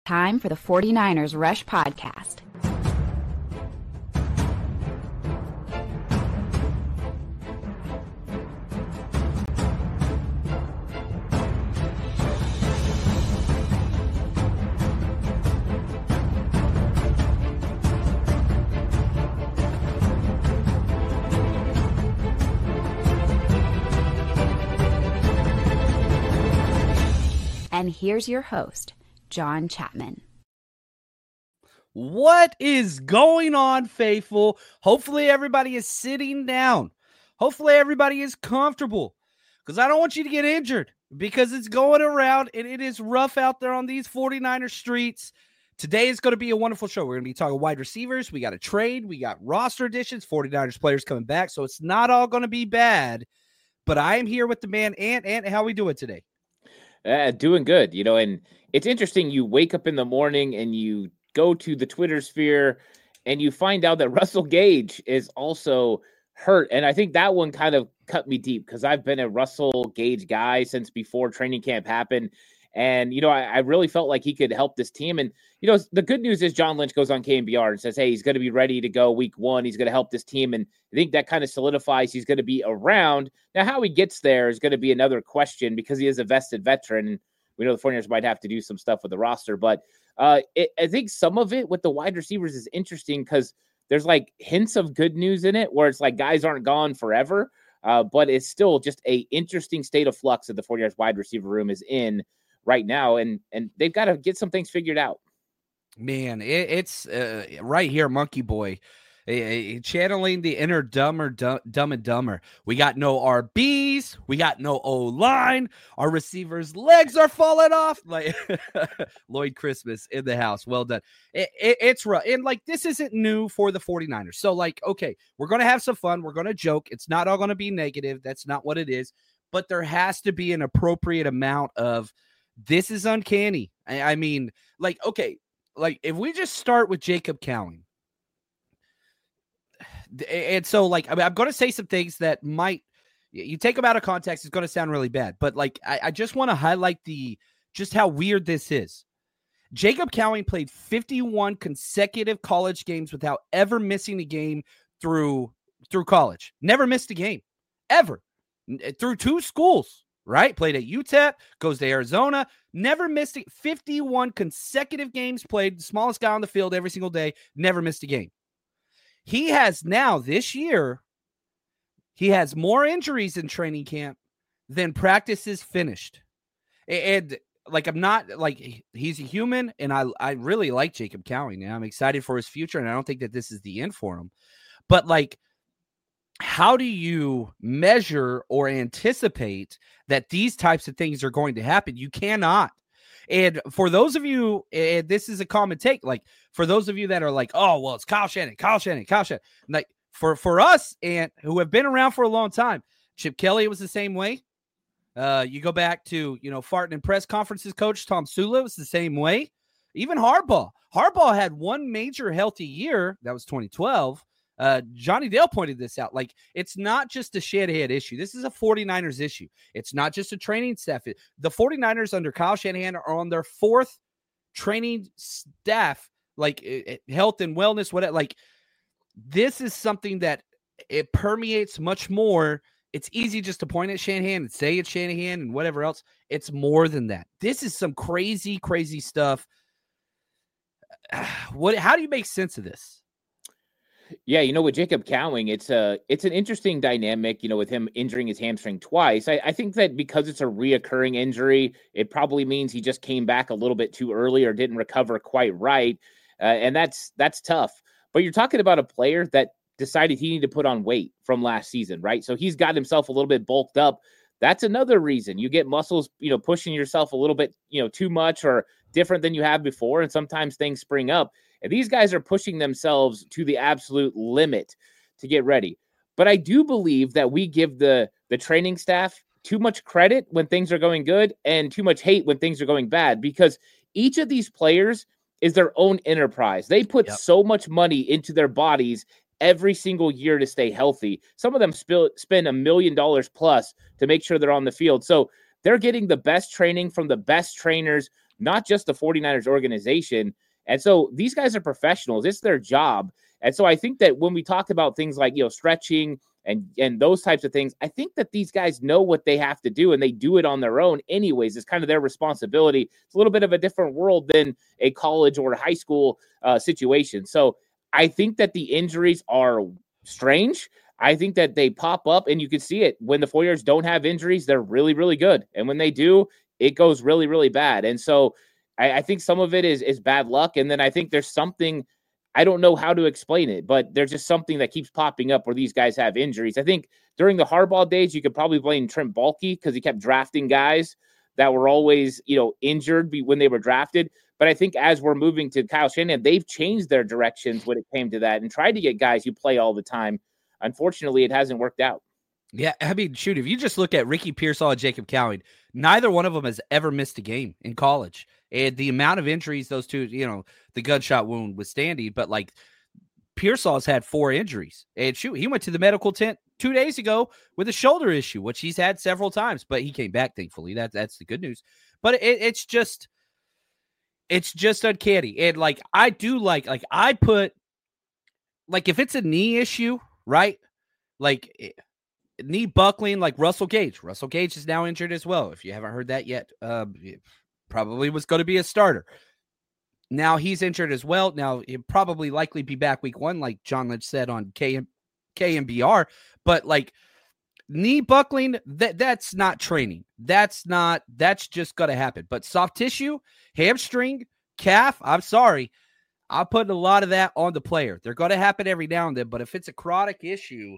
Time for the 49ers Rush Podcast. And here's your host, John Chapman. What is going on, faithful? Hopefully everybody is sitting down. Hopefully everybody is comfortable, because I don't want you to get injured, because it's going around and it is rough out there on these 49er streets. Today is going to be a wonderful show. We're going to be talking wide receivers. We got a trade. We got roster additions, 49ers players coming back. So it's not all going to be bad, but I am here with the man, Ant. Ant, how we doing today? Doing good, and it's interesting. You wake up in the morning and you go to the Twitter sphere and you find out that Russell Gage is also hurt. And I think that one kind of cut me deep, because I've been a Russell Gage guy since before training camp happened. And, I really felt like he could help this team. And, the good news is John Lynch goes on KNBR and says, hey, he's going to be ready to go week one. He's going to help this team. And I think that kind of solidifies he's going to be around. Now, how he gets there is going to be another question, because he is a vested veteran. And we know the 49ers might have to do some stuff with the roster. But I think some of it with the wide receivers is interesting, because there's like hints of good news in it, where it's like guys aren't gone forever. But it's still just a interesting state of flux that the 49ers wide receiver room is in right now, and they've got to get some things figured out. Man, it's right here, Monkey Boy, channeling the inner Dumb and Dumber. We got no RBs, we got no O-line, our receivers' legs are falling off. Like Lloyd Christmas in the house. Well done. It's rough, and like this isn't new for the 49ers. So like, okay, we're gonna have some fun. We're gonna joke. It's not all gonna be negative. That's not what it is. But there has to be an appropriate amount of, this is uncanny. I mean, like, okay, like if we just start with Jacob Cowing. And so, like, I mean, I'm going to say some things that might, you take them out of context, it's going to sound really bad. But, like, I just want to highlight just how weird this is. Jacob Cowing played 51 consecutive college games without ever missing a game through college. Never missed a game, ever. Through two schools. Right? Played at UTEP, goes to Arizona, never missed it. 51 consecutive games played, the smallest guy on the field every single day, never missed a game. He has now, this year, he has more injuries in training camp than practices finished. And like, I'm not, like, he's a human, and I really like Jacob Cowing, and I'm excited for his future, and I don't think that this is the end for him. But, like, how do you measure or anticipate that these types of things are going to happen? You cannot. And for those of you, and this is a common take, like for those of you that are like, oh, well, it's Kyle Shanahan. Like for us, and who have been around for a long time, Chip Kelly was the same way. You go back to, farting in press conferences coach Tom Sula was the same way. Even Harbaugh had one major healthy year. That was 2012. Johnny Dale pointed this out. Like, it's not just a Shanahan issue. This is a 49ers issue. It's not just a training staff. The 49ers under Kyle Shanahan are on their fourth training staff, like health and wellness, whatever. Like, this is something that it permeates much more. It's easy just to point at Shanahan and say it's Shanahan and whatever else. It's more than that. This is some crazy, crazy stuff. How do you make sense of this? Yeah, with Jacob Cowing, it's an interesting dynamic, with him injuring his hamstring twice. I think that because it's a reoccurring injury, it probably means he just came back a little bit too early or didn't recover quite right. And that's tough. But you're talking about a player that decided he needed to put on weight from last season, right? So he's got himself a little bit bulked up. That's another reason. You get muscles, pushing yourself a little bit, too much or different than you have before. And sometimes things spring up. And these guys are pushing themselves to the absolute limit to get ready. But I do believe that we give the training staff too much credit when things are going good and too much hate when things are going bad, because each of these players is their own enterprise. They put so much money into their bodies every single year to stay healthy. Some of them spend $1 million plus to make sure they're on the field. So they're getting the best training from the best trainers, not just the 49ers organization. And so these guys are professionals. It's their job. And so I think that when we talk about things like, stretching and those types of things, I think that these guys know what they have to do, and they do it on their own anyways. It's kind of their responsibility. It's a little bit of a different world than a college or a high school situation. So I think that the injuries are strange. I think that they pop up, and you can see it when the 49ers don't have injuries. They're really, really good. And when they do, it goes really, really bad. And so I think some of it is bad luck. And then I think there's something, I don't know how to explain it, but there's just something that keeps popping up where these guys have injuries. I think during the Harbaugh days, you could probably blame Trent Baalke because he kept drafting guys that were always, injured when they were drafted. But I think as we're moving to Kyle Shanahan, they've changed their directions when it came to that and tried to get guys who play all the time. Unfortunately, it hasn't worked out. Yeah, I mean, shoot, if you just look at Ricky Pearsall and Jacob Cowing, neither one of them has ever missed a game in college. And the amount of injuries those two, the gunshot wound withstanding, but like Pearsall's had 4 injuries. And shoot, he went to the medical tent 2 days ago with a shoulder issue, which he's had several times, but he came back, thankfully. That's the good news. But it's just uncanny. And like, I do I put, like, if it's a knee issue, right? Like knee buckling, like Russell Gage. Russell Gage is now injured as well. If you haven't heard that yet, probably was going to be a starter. Now he's injured as well. Now he'll probably likely be back week 1, like John Lynch said on KMBR. But like knee buckling, that's not training. That's just going to happen. But soft tissue, hamstring, calf, I'm sorry. I'll put a lot of that on the player. They're going to happen every now and then. But if it's a chronic issue,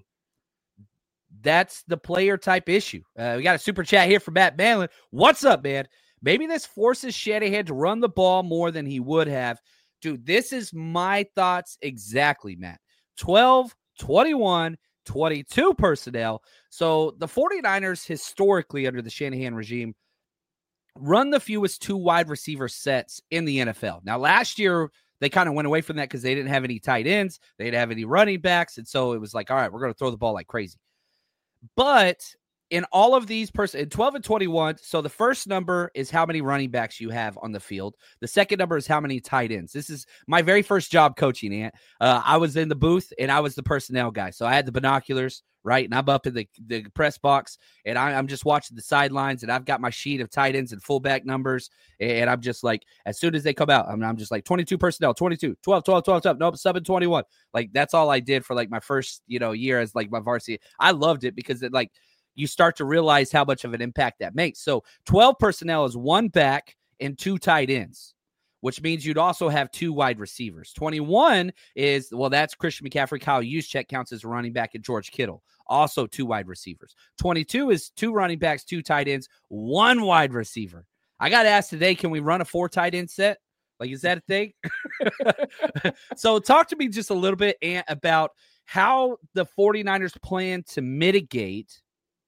that's the player type issue. We got a super chat here from Matt Manlin. What's up, man? Maybe this forces Shanahan to run the ball more than he would have. Dude, this is my thoughts exactly, Matt. 12, 21, 22 personnel. So the 49ers historically under the Shanahan regime run the fewest 2 wide receiver sets in the NFL. Now, last year, they kind of went away from that because they didn't have any tight ends. They didn't have any running backs. And so it was like, all right, we're going to throw the ball like crazy. But in all of these in 12 and 21, so the first number is how many running backs you have on the field. The second number is how many tight ends. This is my very first job coaching, Ant. I was in the booth, and I was the personnel guy. So I had the binoculars, right? And I'm up in the press box, and I'm just watching the sidelines, and I've got my sheet of tight ends and fullback numbers, and I'm just like, as soon as they come out, I'm just like 22 personnel, 22, 12, 12, 12, 12, nope, 7, 21. Like, that's all I did for like my first, year as like my varsity. I loved it because it like, you start to realize how much of an impact that makes. So 12 personnel is 1 back and 2 tight ends, which means you'd also have 2 wide receivers. 21 is, that's Christian McCaffrey. Kyle Juszczyk counts as a running back, and George Kittle, also 2 wide receivers. 22 is 2 running backs, 2 tight ends, 1 wide receiver. I got asked today, can we run a 4 tight end set? Like, is that a thing? So talk to me just a little bit, Ant, about how the 49ers plan to mitigate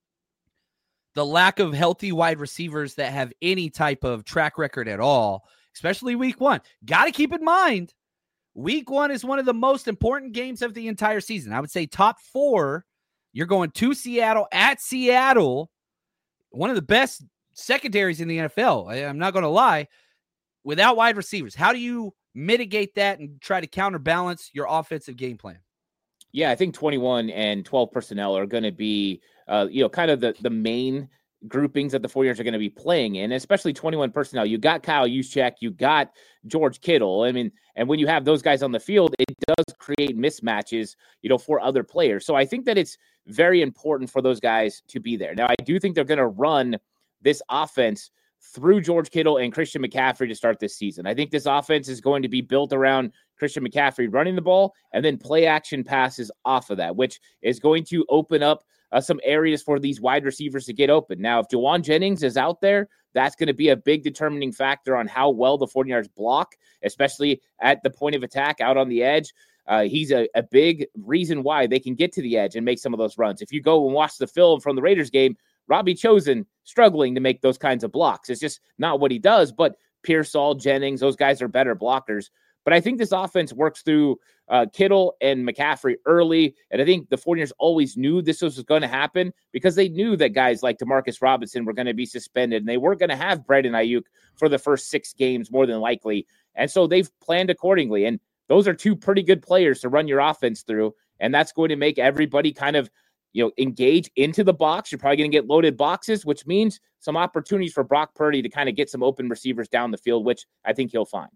the lack of healthy wide receivers that have any type of track record at all, especially week 1. Got to keep in mind, week 1 is one of the most important games of the entire season. I would say top 4, you're going to Seattle, at Seattle, one of the best secondaries in the NFL. I'm not going to lie. Without wide receivers, how do you mitigate that and try to counterbalance your offensive game plan? Yeah, I think 21 and 12 personnel are going to be, kind of the main groupings that the 49ers are going to be playing in, especially 21 personnel. You got Kyle Juszczyk, you got George Kittle. I mean, and when you have those guys on the field, it does create mismatches, for other players. So I think that it's very important for those guys to be there. Now, I do think they're going to run this offense through George Kittle and Christian McCaffrey to start this season. I think this offense is going to be built around Christian McCaffrey running the ball and then play action passes off of that, which is going to open up some areas for these wide receivers to get open. Now, if Jauan Jennings is out there, that's going to be a big determining factor on how well the 49ers block, especially at the point of attack out on the edge. He's a big reason why they can get to the edge and make some of those runs. If you go and watch the film from the Raiders game, Robbie Chosen struggling to make those kinds of blocks. It's just not what he does, but Pearsall, Jennings, those guys are better blockers. But I think this offense works through Kittle and McCaffrey early. And I think the 49ers always knew this was going to happen because they knew that guys like Demarcus Robinson were going to be suspended and they weren't going to have Brandon Ayuk for the first 6 games more than likely. And so they've planned accordingly. And those are 2 pretty good players to run your offense through. And that's going to make everybody kind of, engage into the box. You're probably going to get loaded boxes, which means some opportunities for Brock Purdy to kind of get some open receivers down the field, which I think he'll find.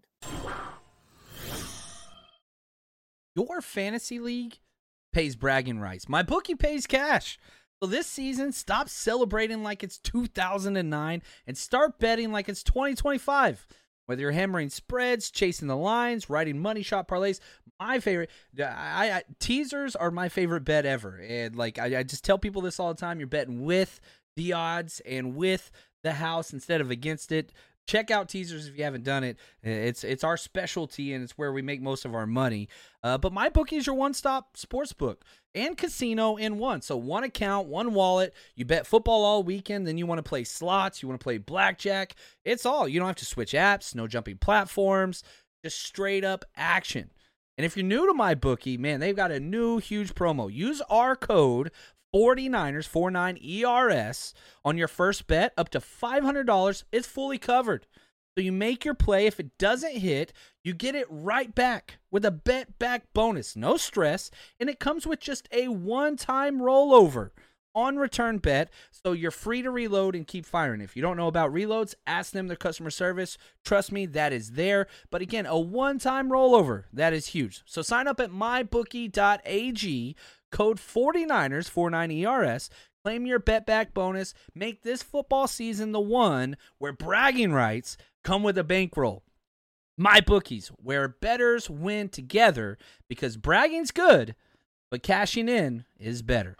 Your fantasy league pays bragging rights. My bookie pays cash. So this season, stop celebrating like it's 2009 and start betting like it's 2025. Whether you're hammering spreads, chasing the lines, writing money shot parlays, my favorite, teasers are my favorite bet ever. And I just tell people this all the time. You're betting with the odds and with the house instead of against it. Check out teasers if you haven't done it. It's our specialty, and it's where we make most of our money. But MyBookie is your one-stop sportsbook and casino in one. So one account, one wallet. You bet football all weekend. Then you want to play slots. You want to play blackjack. It's all. You don't have to switch apps. No jumping platforms. Just straight-up action. And if you're new to MyBookie, man, they've got a new huge promo. Use our code 49ers, 49ERS, on your first bet up to $500. It's fully covered. So you make your play. If it doesn't hit, you get it right back with a bet back bonus. No stress. And it comes with just a one-time rollover on return bet. So you're free to reload and keep firing. If you don't know about reloads, ask them their customer service. Trust me, that is there. But again, a one-time rollover, that is huge. So sign up at mybookie.ag. Code 49ers, 49ERS. Claim your bet back bonus. Make this football season the one where bragging rights come with a bankroll. MyBookies, where bettors win together, because bragging's good, but cashing in is better.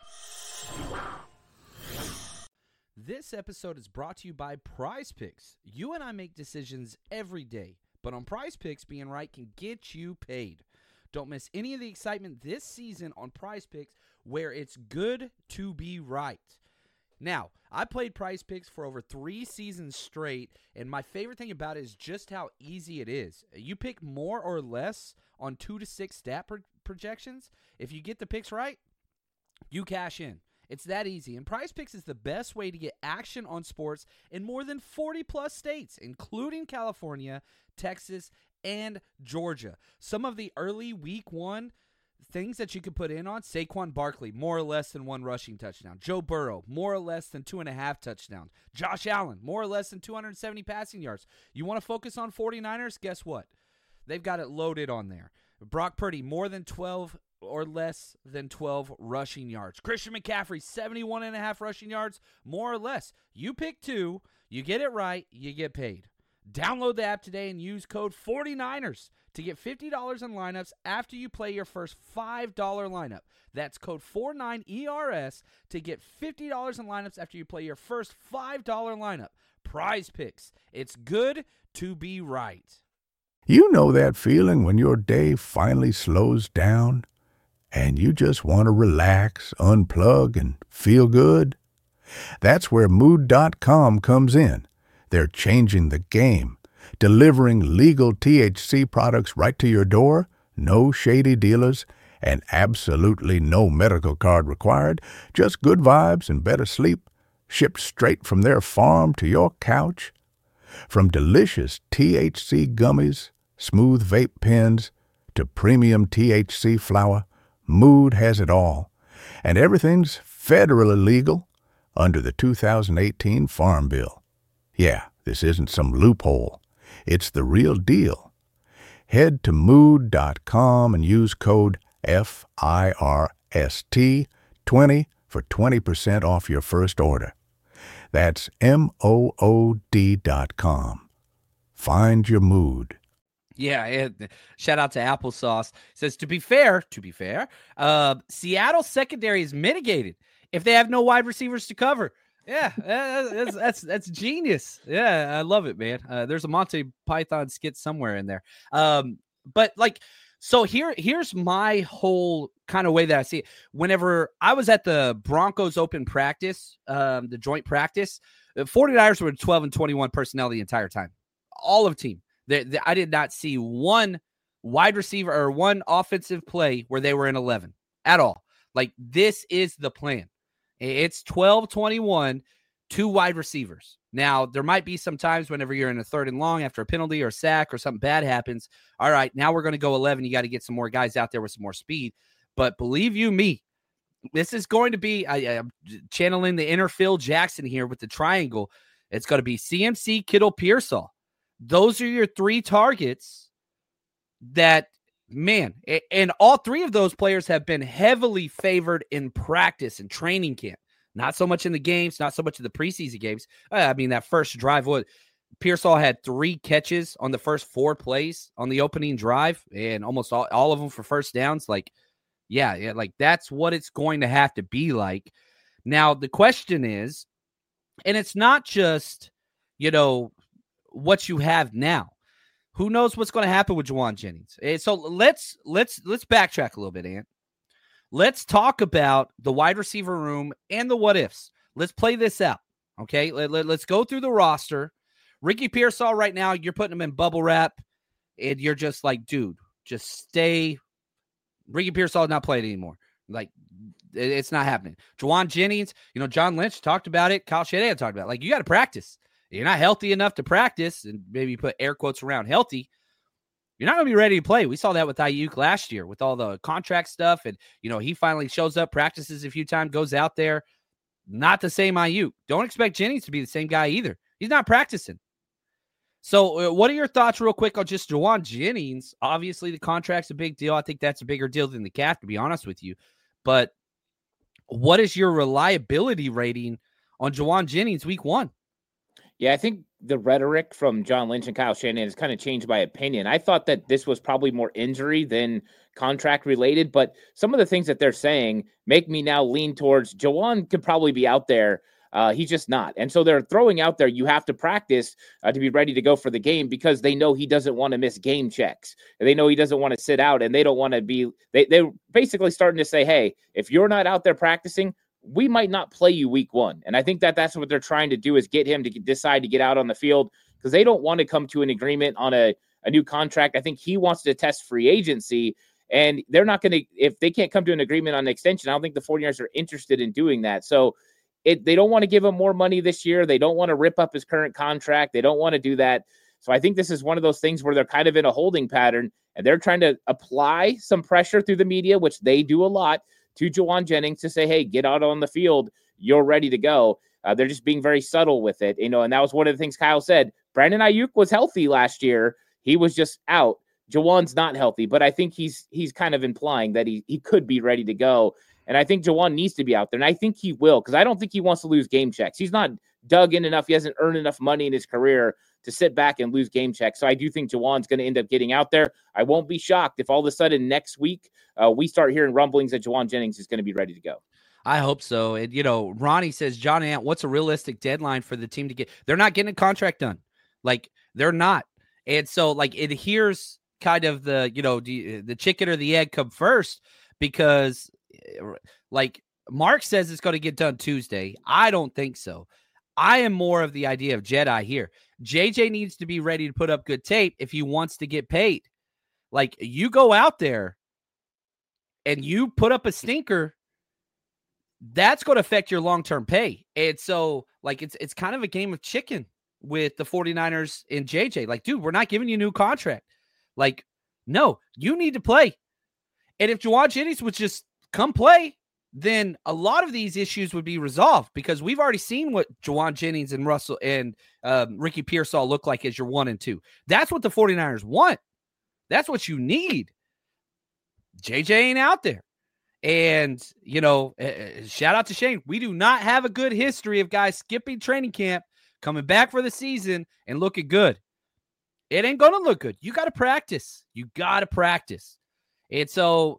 This episode is brought to you by PrizePicks. You and I make decisions every day, but on PrizePicks, being right can get you paid. Don't miss any of the excitement this season on PrizePicks, where it's good to be right. Now, I played PrizePicks for over 3 seasons straight, and my favorite thing about it is just how easy it is. You pick more or less on 2 to 6 stat projections. If you get the picks right, you cash in. It's that easy, and PrizePicks is the best way to get action on sports in more than 40-plus states, including California, Texas, and Georgia. Some of the early week 1 things that you could put in on: Saquon Barkley, more or less than 1 rushing touchdown. Joe Burrow, more or less than 2.5 touchdowns. Josh Allen, more or less than 270 passing yards. You want to focus on 49ers? Guess what? They've got it loaded on there. Brock Purdy, more than 12 or less than 12 rushing yards. Christian McCaffrey, 71.5 rushing yards, more or less. You pick 2, you get it right, you get paid. Download the app today and use code 49ers to get $50 in lineups after you play your first $5 lineup. That's code 49ERS to get $50 in lineups after you play your first $5 lineup. PrizePicks. It's good to be right. You know that feeling when your day finally slows down and you just want to relax, unplug, and feel good? That's where Mood.com comes in. They're changing the game, delivering legal THC products right to your door, no shady dealers, and absolutely no medical card required, just good vibes and better sleep, shipped straight from their farm to your couch. From delicious THC gummies, smooth vape pens, to premium THC flower, Mood has it all. And everything's federally legal under the 2018 Farm Bill. Yeah, this isn't some loophole. It's the real deal. Head to Mood.com and use code FIRST20 for 20% off your first order. That's MOOD.com. Find your mood. Yeah, shout out to Applesauce. Says, to be fair, Seattle's secondary is mitigated if they have no wide receivers to cover. Yeah, that's genius. Yeah, I love it, man. There's a Monty Python skit somewhere in there. But so here's my whole kind of way that I see it. Whenever I was at the Broncos open practice, the joint practice, the 49ers were 12 and 21 personnel the entire time. All of team. I did not see one wide receiver or one offensive play where they were in 11 at all. Like, this is the plan. It's 12-21, 2 wide receivers. Now, there might be some times whenever you're in a 3rd and long after a penalty or a sack or something bad happens. All right, now we're going to go 11. You got to get some more guys out there with some more speed. But believe you me, this is going to be, I'm channeling the inner Phil Jackson here with the triangle. It's going to be CMC, Kittle, Pearsall. Those are your 3 targets that, man, and all 3 of those players have been heavily favored in practice and training camp. Not so much in the games, not so much in the preseason games. I mean, that first drive, Pearsall had 3 catches on the first 4 plays on the opening drive, and almost all of them for first downs. Like, yeah, like that's what it's going to have to be like. Now, the question is, and it's not just, what you have now. Who knows what's going to happen with Jauan Jennings? So let's backtrack a little bit, Ant. Let's talk about the wide receiver room and the what ifs. Let's play this out, okay? Let's go through the roster. Ricky Pearsall right now, you're putting him in bubble wrap, and you're just like, dude, just stay. Ricky Pearsall is not playing anymore. Like, it's not happening. Jauan Jennings, John Lynch talked about it. Kyle Shanahan talked about it. Like, you got to practice. You're not healthy enough to practice, and maybe put air quotes around healthy. You're not going to be ready to play. We saw that with Ayuk last year with all the contract stuff. And, he finally shows up, practices a few times, goes out there. Not the same Ayuk. Don't expect Jennings to be the same guy either. He's not practicing. So what are your thoughts real quick on just Jauan Jennings? Obviously, the contract's a big deal. I think that's a bigger deal than the cap, to be honest with you. But what is your reliability rating on Jauan Jennings week 1? Yeah, I think the rhetoric from John Lynch and Kyle Shanahan has kind of changed my opinion. I thought that this was probably more injury than contract related, but some of the things that they're saying make me now lean towards Jauan could probably be out there. He's just not. And so they're throwing out there, you have to practice to be ready to go for the game, because they know he doesn't want to miss game checks. And they know he doesn't want to sit out, and they don't want to be, they're basically starting to say, hey, if you're not out there practicing, we might not play you week 1. And I think that that's what they're trying to do, is get him to decide to get out on the field, because they don't want to come to an agreement on a new contract. I think he wants to test free agency, and they're not going to, if they can't come to an agreement on an extension, I don't think the 49ers are interested in doing that. So they don't want to give him more money this year. They don't want to rip up his current contract. They don't want to do that. So I think this is one of those things where they're kind of in a holding pattern, and they're trying to apply some pressure through the media, which they do a lot, to Jauan Jennings to say, hey, get out on the field. You're ready to go. They're just being very subtle with it, and that was one of the things Kyle said. Brandon Ayuk was healthy last year. He was just out. Jauan's not healthy, but I think he's kind of implying that he could be ready to go. And I think Jauan needs to be out there, and I think he will, because I don't think he wants to lose game checks. He's not dug in enough. He hasn't earned enough money in his career to sit back and lose game checks. So I do think Jauan's going to end up getting out there. I won't be shocked if all of a sudden next week we start hearing rumblings that Jauan Jennings is going to be ready to go. I hope so. And, Ronnie says, John Ant, what's a realistic deadline for the team to get? They're not getting a contract done. Like, they're not. And so, like, it here's kind of the chicken or the egg come first, because, like, Mark says it's going to get done Tuesday. I don't think so. I am more of the idea of Jedi here. JJ needs to be ready to put up good tape if he wants to get paid. Like, you go out there and you put up a stinker, that's going to affect your long-term pay. And so, like, it's kind of a game of chicken with the 49ers and JJ. Like, dude, we're not giving you a new contract. Like, no, you need to play. And if Jauan Jennings would just come play, then a lot of these issues would be resolved, because we've already seen what Jauan Jennings and Russell and Ricky Pearsall look like as your 1 and 2. That's what the 49ers want. That's what you need. JJ ain't out there. And, shout out to Shane. We do not have a good history of guys skipping training camp, coming back for the season, and looking good. It ain't going to look good. You got to practice. And so,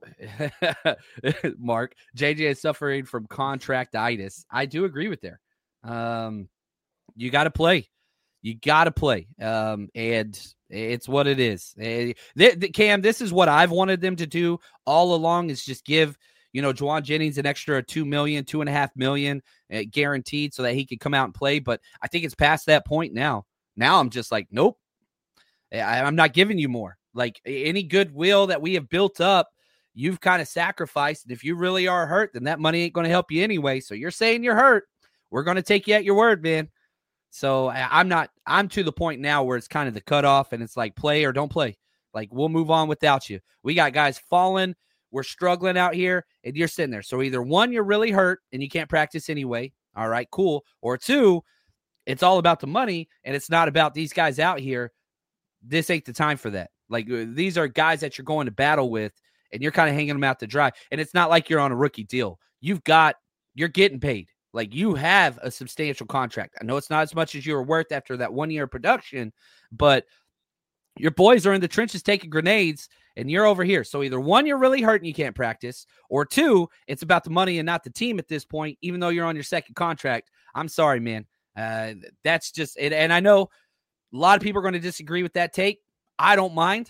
Mark, JJ is suffering from contractitis. I do agree with there. You got to play. And it's what it is. Cam, this is what I've wanted them to do all along, is just give, Jauan Jennings an extra $2 million, $2.5 million guaranteed, so that he could come out and play. But I think it's past that point now. Now I'm just like, nope, I'm not giving you more. Like any goodwill that we have built up, you've kind of sacrificed. And if you really are hurt, then that money ain't going to help you anyway. So you're saying you're hurt. We're going to take you at your word, man. So I'm to the point now where it's kind of the cutoff and it's like play or don't play. Like we'll move on without you. We got guys falling. We're struggling out here and you're sitting there. So either one, you're really hurt and you can't practice anyway. All right, cool. Or two, it's all about the money and it's not about these guys out here. This ain't the time for that. Like these are guys that you're going to battle with and you're kind of hanging them out to dry. And it's not like you're on a rookie deal. You're getting paid. Like you have a substantial contract. I know it's not as much as you were worth after that 1 year of production, but your boys are in the trenches taking grenades and you're over here. So either one, you're really hurt and you can't practice, or two, it's about the money and not the team at this point, even though you're on your second contract. I'm sorry, man. That's just it. And I know a lot of people are going to disagree with that take. I don't mind.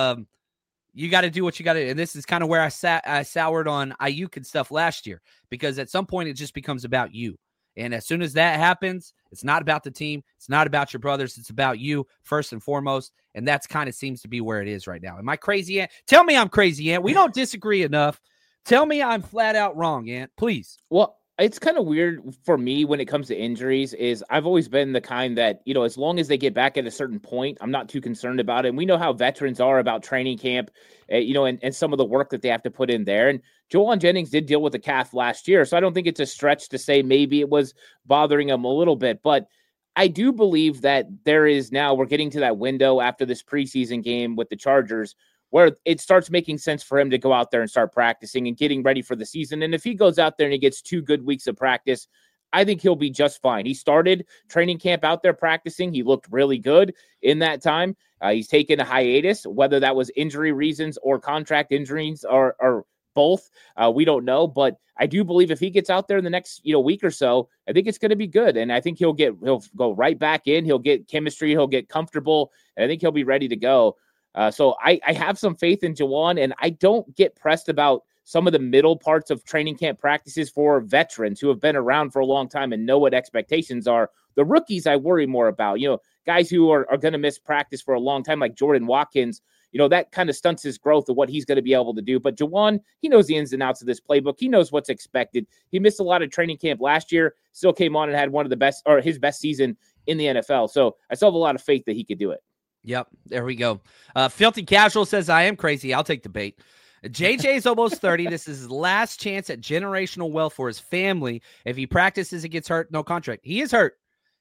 You got to do what you got to do. And this is kind of where I soured on Ayuk and stuff last year, because at some point it just becomes about you. And as soon as that happens, it's not about the team. It's not about your brothers. It's about you first and foremost. And that's kind of seems to be where it is right now. Am I crazy, Ant? Tell me I'm crazy, Ant. We don't disagree enough. Tell me I'm flat out wrong, Ant, please. Well, it's kind of weird for me when it comes to injuries is I've always been the kind that, as long as they get back at a certain point, I'm not too concerned about it. And we know how veterans are about training camp, and some of the work that they have to put in there. And Jauan Jennings did deal with the calf last year. So I don't think it's a stretch to say maybe it was bothering him a little bit, but I do believe that we're getting to that window after this preseason game with the Chargers where it starts making sense for him to go out there and start practicing and getting ready for the season. And if he goes out there and he gets 2 good weeks of practice, I think he'll be just fine. He started training camp out there practicing. He looked really good in that time. He's taken a hiatus, whether that was injury reasons or contract injuries or both. We don't know, but I do believe if he gets out there in the next, week or so, I think it's going to be good. And I think he'll go right back in. He'll get chemistry. He'll get comfortable. And I think he'll be ready to go. So I have some faith in Jauan, and I don't get pressed about some of the middle parts of training camp practices for veterans who have been around for a long time and know what expectations are. The rookies I worry more about, guys who are going to miss practice for a long time, like Jordan Watkins, that kind of stunts his growth of what he's going to be able to do. But Jauan, he knows the ins and outs of this playbook. He knows what's expected. He missed a lot of training camp last year, still came on and had one of the best, or his best season in the NFL. So I still have a lot of faith that he could do it. Yep, there we go. Filthy Casual says, I am crazy. I'll take the bait. JJ is almost 30. This is his last chance at generational wealth for his family. If he practices and gets hurt, no contract. He is hurt.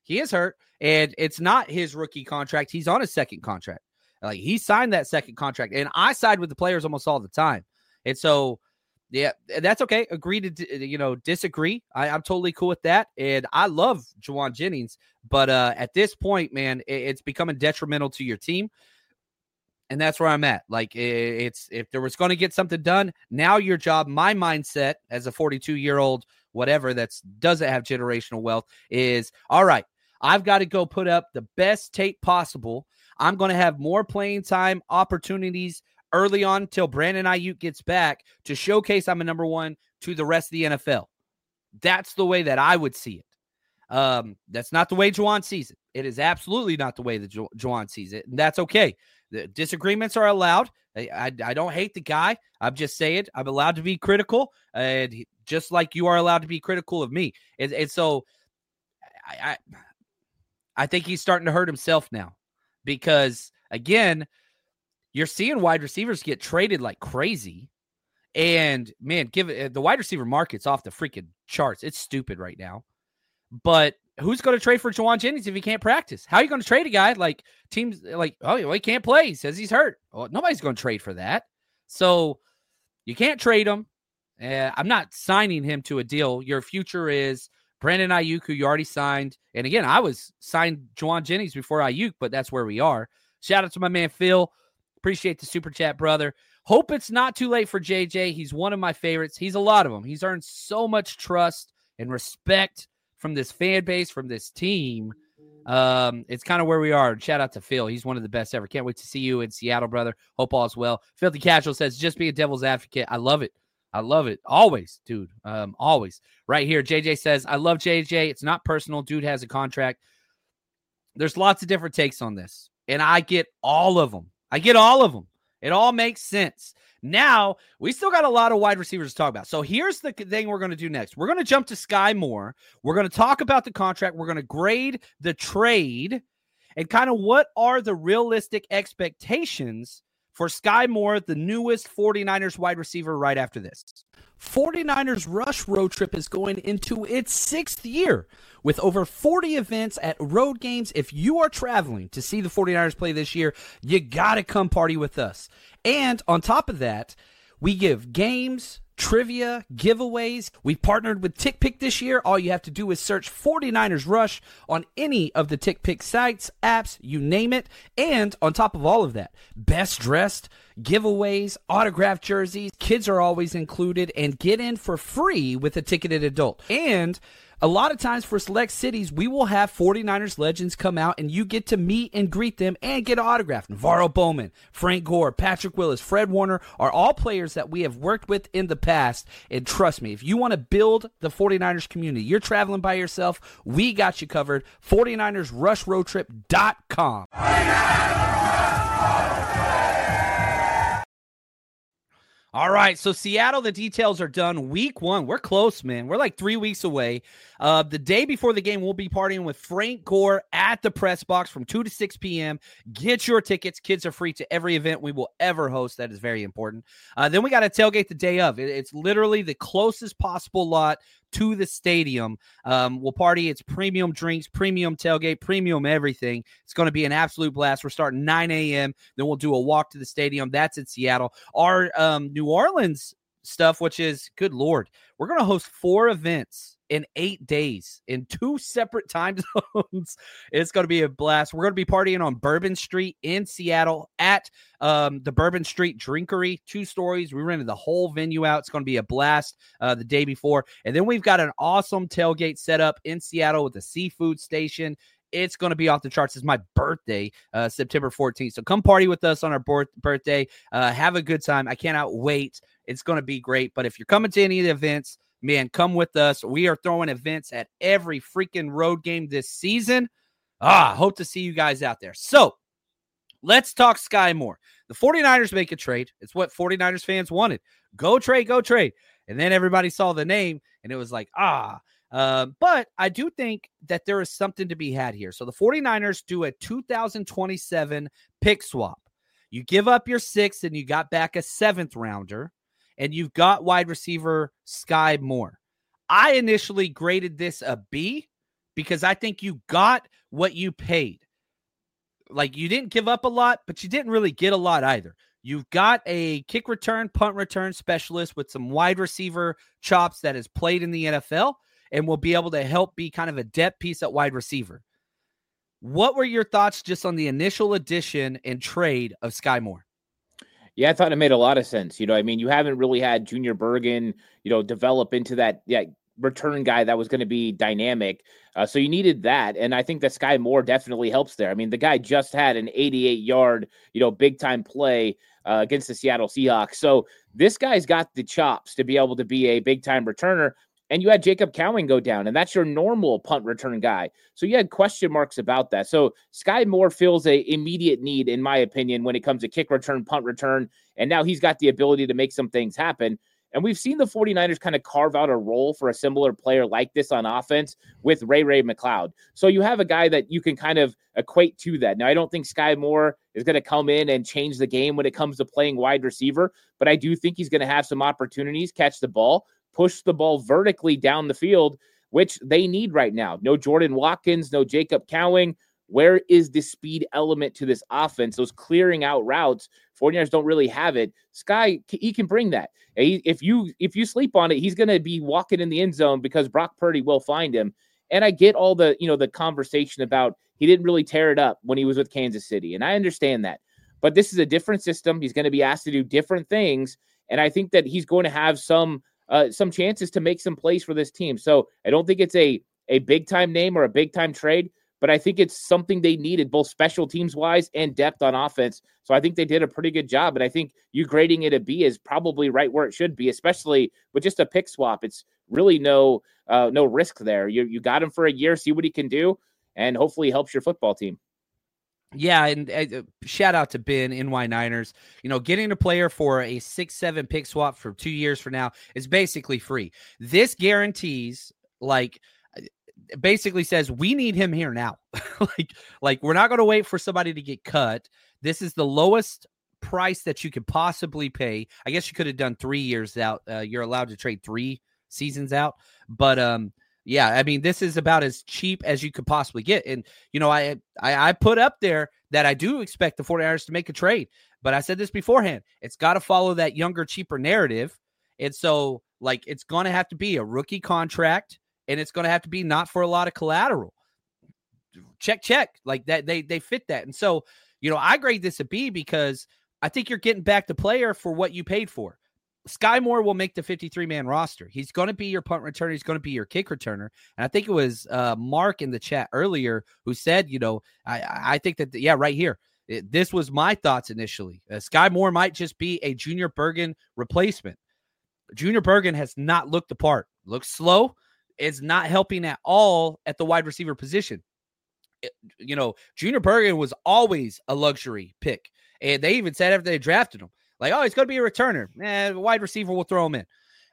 And it's not his rookie contract. He's on his second contract. Like he signed that second contract. And I side with the players almost all the time. And so, yeah, that's okay. Agree to, disagree. I'm totally cool with that. And I love Jauan Jennings. But at this point, man, it's becoming detrimental to your team. And that's where I'm at. Like, it's if there was going to get something done, now your job, my mindset as a 42-year-old, whatever, doesn't have generational wealth is, all right, I've got to go put up the best tape possible. I'm going to have more playing time opportunities early on until Brandon Ayuk gets back to showcase I'm a number one to the rest of the NFL. That's the way that I would see it. That's not the way Jauan sees it. It is absolutely not the way that Jauan sees it, and that's okay. The disagreements are allowed. I don't hate the guy. I'm just saying I'm allowed to be critical, and just like you are allowed to be critical of me. And so I think he's starting to hurt himself now because, again, you're seeing wide receivers get traded like crazy. And, man, the wide receiver market's off the freaking charts. It's stupid right now. But who's going to trade for Jauan Jennings if he can't practice? How are you going to trade a guy like teams like, oh, he can't play. He says he's hurt. Well, nobody's going to trade for that. So you can't trade him. I'm not signing him to a deal. Your future is Brandon Ayuk, who you already signed. And again, I was signed Jauan Jennings before Ayuk, but that's where we are. Shout out to my man, Phil. Appreciate the super chat, brother. Hope it's not too late for JJ. He's one of my favorites. He's a lot of them. He's earned so much trust and respect from this fan base, from this team. It's kind of where we are. Shout out to Phil. He's one of the best ever. Can't wait to see you in Seattle, brother. Hope all is well. Filthy Casual says, just be a devil's advocate. I love it. I love it. Always, dude. Always. Right here, JJ says, I love JJ. It's not personal. Dude has a contract. There's lots of different takes on this, and I get all of them. It all makes sense. Now, we still got a lot of wide receivers to talk about. So here's the thing we're going to do next. We're going to jump to Sky Moore. We're going to talk about the contract. We're going to grade the trade and kind of what are the realistic expectations for Sky Moore, the newest 49ers wide receiver, right after this. 49ers Rush Road Trip is going into its 6th year with over 40 events at road games. If you are traveling to see the 49ers play this year, you got to come party with us. And on top of that, we give games, trivia, giveaways. We've partnered with TickPick this year. All you have to do is search 49ers Rush on any of the TickPick sites, apps, you name it. And on top of all of that, best dressed, giveaways, autographed jerseys, kids are always included, and get in for free with a ticketed adult. And a lot of times for select cities, we will have 49ers legends come out and you get to meet and greet them and get autographed. Navarro Bowman, Frank Gore, Patrick Willis, Fred Warner are all players that we have worked with in the past. And trust me, if you want to build the 49ers community, you're traveling by yourself, we got you covered. 49ersRushRoadTrip.com. All right, so Seattle, the details are done. Week 1, we're close, man. We're like 3 weeks away. The day before the game, we'll be partying with Frank Gore at the press box from 2 to 6 p.m. Get your tickets. Kids are free to every event we will ever host. That is very important. Then we got to tailgate the day of. It's literally the closest possible lot to the stadium. We'll party. It's premium drinks, premium tailgate, premium everything. It's going to be an absolute blast. We're starting 9 a.m. Then we'll do a walk to the stadium. That's in Seattle. Our New Orleans stuff, which is, good Lord, we're going to host 4 events in 8 days in 2 separate time zones. It's going to be a blast. We're going to be partying on Bourbon Street in Seattle at the Bourbon Street Drinkery, 2 stories. We rented the whole venue out. It's going to be a blast the day before. And then we've got an awesome tailgate set up in Seattle with a seafood station. It's going to be off the charts. It's my birthday, September 14th. So come party with us on our birthday. Have a good time. I cannot wait. It's going to be great. But if you're coming to any of the events, man, come with us. We are throwing events at every freaking road game this season. Hope to see you guys out there. So let's talk Sky Moore. The 49ers make a trade. It's what 49ers fans wanted. Go trade, go trade. And then everybody saw the name, and it was like, but I do think that there is something to be had here. So the 49ers do a 2027 pick swap. You give up your 6th, and you got back a 7th rounder. And you've got wide receiver Sky Moore. I initially graded this a B because I think you got what you paid. Like, you didn't give up a lot, but you didn't really get a lot either. You've got a kick return, punt return specialist with some wide receiver chops that has played in the NFL and will be able to help be kind of a depth piece at wide receiver. What were your thoughts just on the initial addition and trade of Sky Moore? Yeah, I thought it made a lot of sense. You haven't really had Junior Bergen, develop into that return guy that was going to be dynamic. So you needed that. And I think that Sky Moore definitely helps there. I mean, the guy just had an 88-yard, big time play against the Seattle Seahawks. So this guy's got the chops to be able to be a big time returner. And you had Jacob Cowing go down, and that's your normal punt return guy. So you had question marks about that. So Sky Moore fills a immediate need, in my opinion, when it comes to kick return, punt return. And now he's got the ability to make some things happen. And we've seen the 49ers kind of carve out a role for a similar player like this on offense with Ray McLeod. So you have a guy that you can kind of equate to that. Now, I don't think Sky Moore is going to come in and change the game when it comes to playing wide receiver, but I do think he's going to have some opportunities, catch the ball, push the ball vertically down the field, which they need right now. No Jordan Watkins, no Jacob Cowing. Where is the speed element to this offense? Those clearing out routes, 49ers don't really have it. Sky, he can bring that. If you sleep on it, he's going to be walking in the end zone because Brock Purdy will find him. And I get all the, the conversation about he didn't really tear it up when he was with Kansas City. And I understand that. But this is a different system. He's going to be asked to do different things. And I think that he's going to have some chances to make some plays for this team. So I don't think it's a big time name or a big time trade, but I think it's something they needed both special teams wise and depth on offense. So I think they did a pretty good job. And I think you grading it a B is probably right where it should be, especially with just a pick swap. It's really no risk there. You got him for a year, see what he can do, and hopefully he helps your football team. Yeah, and shout out to Ben, NY Niners. Getting a player for a 6-7 pick swap for 2 years from now is basically free. This guarantees, basically says we need him here now. like we're not going to wait for somebody to get cut. This is the lowest price that you could possibly pay. I guess you could have done 3 years out. You're allowed to trade 3 seasons out, but yeah, I mean, this is about as cheap as you could possibly get. And, I put up there that I do expect the 49ers to make a trade, but I said this beforehand. It's got to follow that younger, cheaper narrative. And so, it's going to have to be a rookie contract, and it's going to have to be not for a lot of collateral. Check. Like that, they fit that. And so, I grade this a B because I think you're getting back the player for what you paid for. Sky Moore will make the 53-man roster. He's going to be your punt returner. He's going to be your kick returner. And I think it was Mark in the chat earlier who said, I think that, right here. This was my thoughts initially. Sky Moore might just be a Junior Bergen replacement. Junior Bergen has not looked the part. Looks slow. Is not helping at all at the wide receiver position. Junior Bergen was always a luxury pick. And they even said after they drafted him, he's going to be a returner. Wide receiver will throw him in.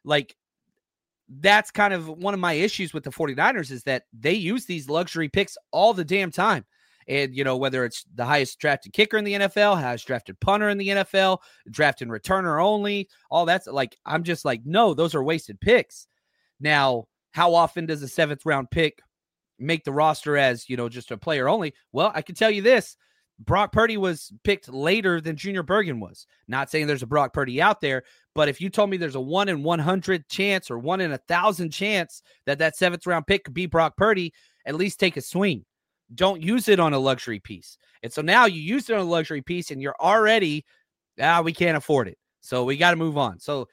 That's kind of one of my issues with the 49ers is that they use these luxury picks all the damn time. And, whether it's the highest drafted kicker in the NFL, highest drafted punter in the NFL, drafting returner only, all that's I'm just no, those are wasted picks. Now, how often does a 7th round pick make the roster as, just a player only? Well, I can tell you this. Brock Purdy was picked later than Junior Bergen was. Not saying there's a Brock Purdy out there, but if you told me there's a 1 in 100 chance or 1 in 1,000 chance that 7th round pick could be Brock Purdy, at least take a swing. Don't use it on a luxury piece. And so now you use it on a luxury piece and you're already, we can't afford it. So we got to move on. So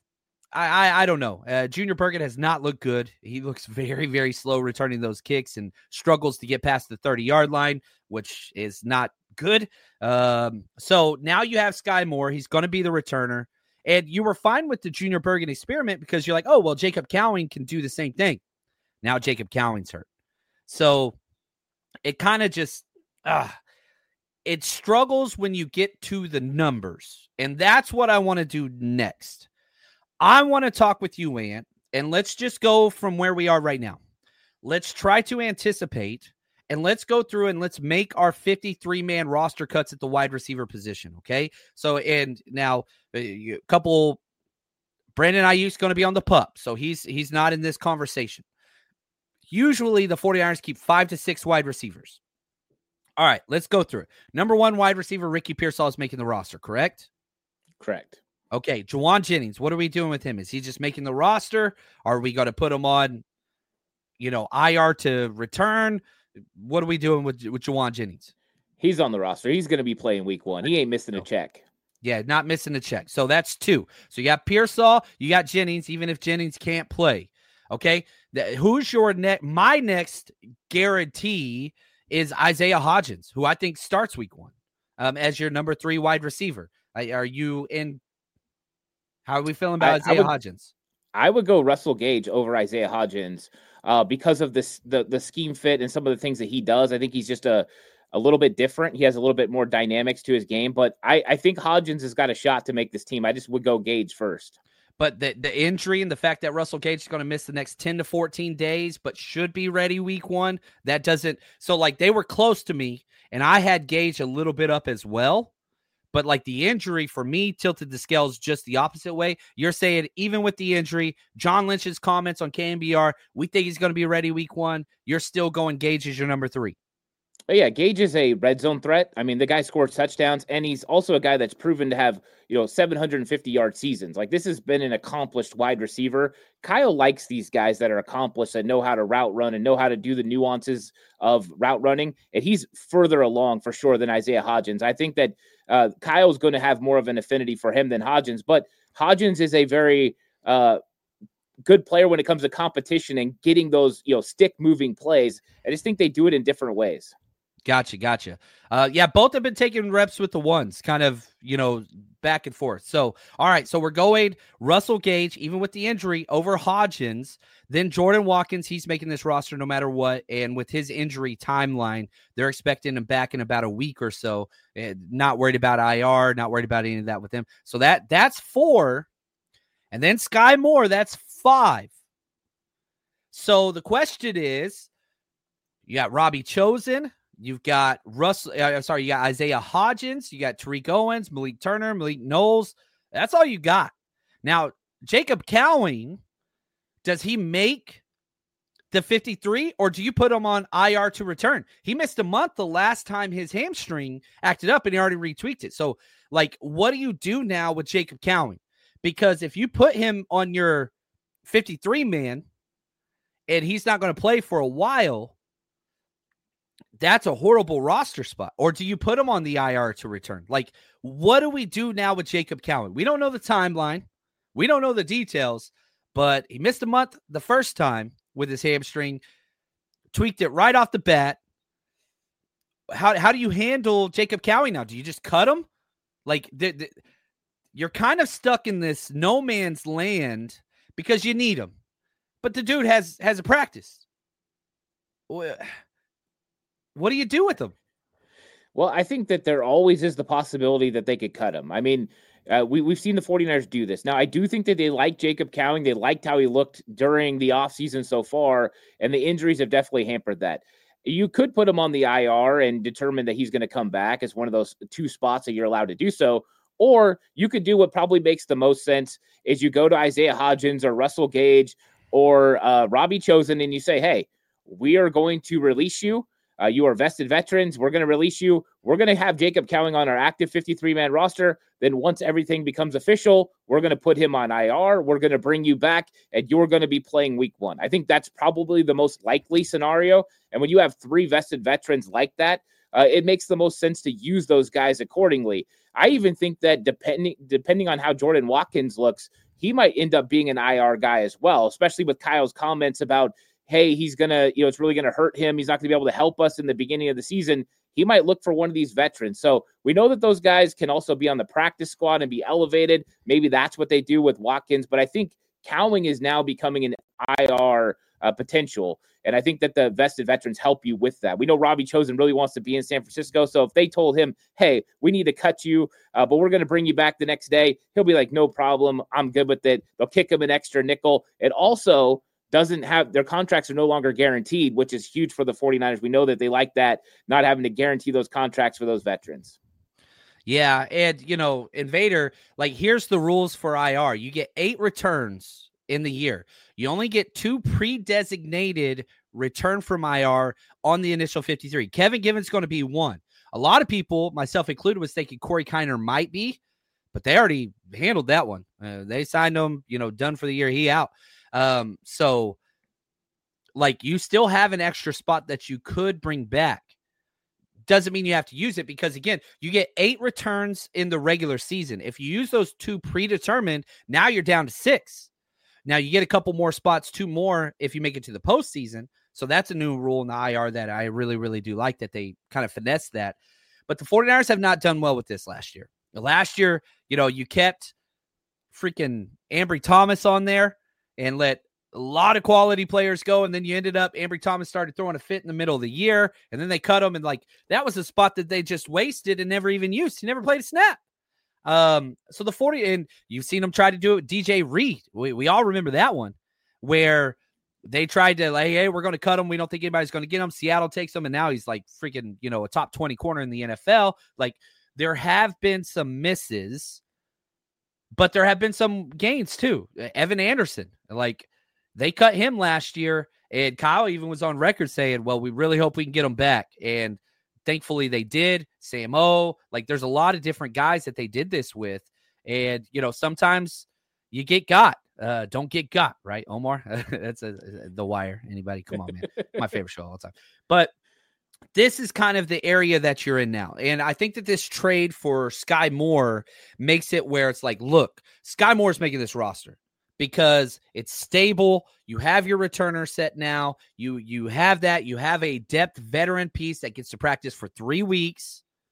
I don't know. Junior Bergen has not looked good. He looks very, very slow returning those kicks and struggles to get past the 30-yard line, which is not good. So now you have Sky Moore. He's going to be the returner. And you were fine with the Junior Bergen experiment because you're like, oh, well, Jacob Cowing can do the same thing. Now Jacob Cowing's hurt. So it kind of just, it struggles when you get to the numbers. And that's what I want to do next. I want to talk with you, Ant, and let's just go from where we are right now. Let's try to anticipate, and let's go through and let's make our 53-man roster cuts at the wide receiver position, okay? So, and now a couple, Brandon Ayuk's going to be on the PUP, so he's not in this conversation. Usually the 49ers keep 5 to 6 wide receivers. All right, let's go through it. Number 1 wide receiver, Ricky Pearsall is making the roster, correct? Correct. Okay, Juwan Jennings, what are we doing with him? Is he just making the roster? Are we going to put him on, IR to return? What are we doing with Juwan Jennings? He's on the roster. He's going to be playing week 1. He ain't missing a check. Yeah, not missing a check. So that's 2. So you got Pearsall, you got Jennings, even if Jennings can't play. Okay, who's your my next guarantee is Isaiah Hodgins, who I think starts week 1 as your number 3 wide receiver. Are you in? How are we feeling about Isaiah Hodgins? I would go Russell Gage over Isaiah Hodgins because of this the scheme fit and some of the things that he does. I think he's just a little bit different. He has a little bit more dynamics to his game, but I think Hodgins has got a shot to make this team. I just would go Gage first. But the injury and the fact that Russell Gage is going to miss the next 10 to 14 days, but should be ready week 1, that doesn't. So they were close to me, and I had Gage a little bit up as well. But the injury for me tilted the scales just the opposite way. You're saying even with the injury, John Lynch's comments on KNBR, we think he's going to be ready week 1. You're still going Gage as your number 3. But yeah, Gage is a red zone threat. I mean, the guy scored touchdowns, and he's also a guy that's proven to have, 750-yard seasons. This has been an accomplished wide receiver. Kyle likes these guys that are accomplished, that know how to route run and know how to do the nuances of route running. And he's further along for sure than Isaiah Hodgins. I think that Kyle's going to have more of an affinity for him than Hodgins, but Hodgins is a very good player when it comes to competition and getting those, stick moving plays. I just think they do it in different ways. Gotcha. Yeah, both have been taking reps with the ones, kind of, back and forth. So, all right. So we're going Russell Gage, even with the injury, over Hodgins. Then Jordan Watkins, he's making this roster no matter what. And with his injury timeline, they're expecting him back in about a week or so. Not worried about IR, not worried about any of that with him. So that's 4. And then Sky Moore, that's 5. So the question is, you got Robbie Chosen, you've got you got Isaiah Hodgins, you got Tariq Owens, Malik Turner, Malik Knowles. That's all you got. Now, Jacob Cowing, does he make the 53, or do you put him on IR to return? He missed a month the last time his hamstring acted up, and he already retweaked it. So, like, what do you do now with Jacob Cowing? Because if you put him on your 53 man and he's not going to play for a while, that's a horrible roster spot. Or do you put him on the IR to return? Like, what do we do now with Jacob Cowing? We don't know the timeline. We don't know the details, but he missed a month the first time with his hamstring, tweaked it right off the bat. How do you handle Jacob Cowing now? Do you just cut him? Like, you're kind of stuck in this no man's land because you need him. But the dude has a practice. What do you do with him? Well, I think that there always is the possibility that they could cut him. I mean, we've seen the 49ers do this. Now, I do think that they like Jacob Cowing. They liked how he looked during the offseason so far, and the injuries have definitely hampered that. You could put him on the IR and determine that he's going to come back as one of those 2 spots that you're allowed to do so. Or you could do what probably makes the most sense is you go to Isaiah Hodgins or Russell Gage or Robbie Chosen and you say, hey, we are going to release you. You are vested veterans. We're going to release you. We're going to have Jacob Cowing on our active 53-man roster. Then once everything becomes official, we're going to put him on IR. We're going to bring you back, and you're going to be playing week 1. I think that's probably the most likely scenario. And when you have 3 vested veterans like that, it makes the most sense to use those guys accordingly. I even think that depending on how Jordan Watkins looks, he might end up being an IR guy as well, especially with Kyle's comments about, hey, he's going to, it's really going to hurt him. He's not going to be able to help us in the beginning of the season. He might look for one of these veterans. So we know that those guys can also be on the practice squad and be elevated. Maybe that's what they do with Watkins. But I think Cowing is now becoming an IR potential. And I think that the vested veterans help you with that. We know Robbie Chosen really wants to be in San Francisco. So if they told him, hey, we need to cut you, but we're going to bring you back the next day, he'll be like, no problem. I'm good with it. They'll kick him an extra nickel. It also doesn't have their contracts are no longer guaranteed, which is huge for the 49ers. We know that they like that, not having to guarantee those contracts for those veterans. Yeah. And, Invader, like, here's the rules for IR. You get 8 returns in the year. You only get 2 pre-designated return from IR on the initial 53. Kevin Givens is going to be 1. A lot of people, myself included, was thinking Corey Kiner might be, but they already handled that one. They signed him, done for the year. He out. So, like, you still have an extra spot that you could bring back. Doesn't mean you have to use it because, again, you get 8 returns in the regular season. If you use those 2 predetermined, now you're down to 6. Now you get a couple more spots, 2 more if you make it to the postseason. So that's a new rule in the IR that I really, really do like, that they kind of finesse that. But the 49ers have not done well with this last year. Last year, you kept freaking Ambry Thomas on there and let a lot of quality players go. And then you ended up, Ambry Thomas started throwing a fit in the middle of the year. And then they cut him. And that was a spot that they just wasted and never even used. He never played a snap. So the 40, and you've seen them try to do it with DJ Reed. We all remember that one where they tried to hey, we're going to cut him. We don't think anybody's going to get him. Seattle takes him. And now he's like freaking, a top 20 corner in the NFL. Like, there have been some misses, but there have been some gains too. Evan Anderson, like, they cut him last year, and Kyle even was on record saying, well, we really hope we can get him back. And thankfully they did. Sam O, like, there's a lot of different guys that they did this with. And, sometimes you get got. Don't get got, right, Omar? That's The Wire. Anybody? Come on, man. My favorite show all the time. But this is kind of the area that you're in now. And I think that this trade for Sky Moore makes it where it's like, look, Sky Moore's making this roster because it's stable. You have your returner set now. You have that. You have a depth veteran piece that gets to practice for 3 weeks.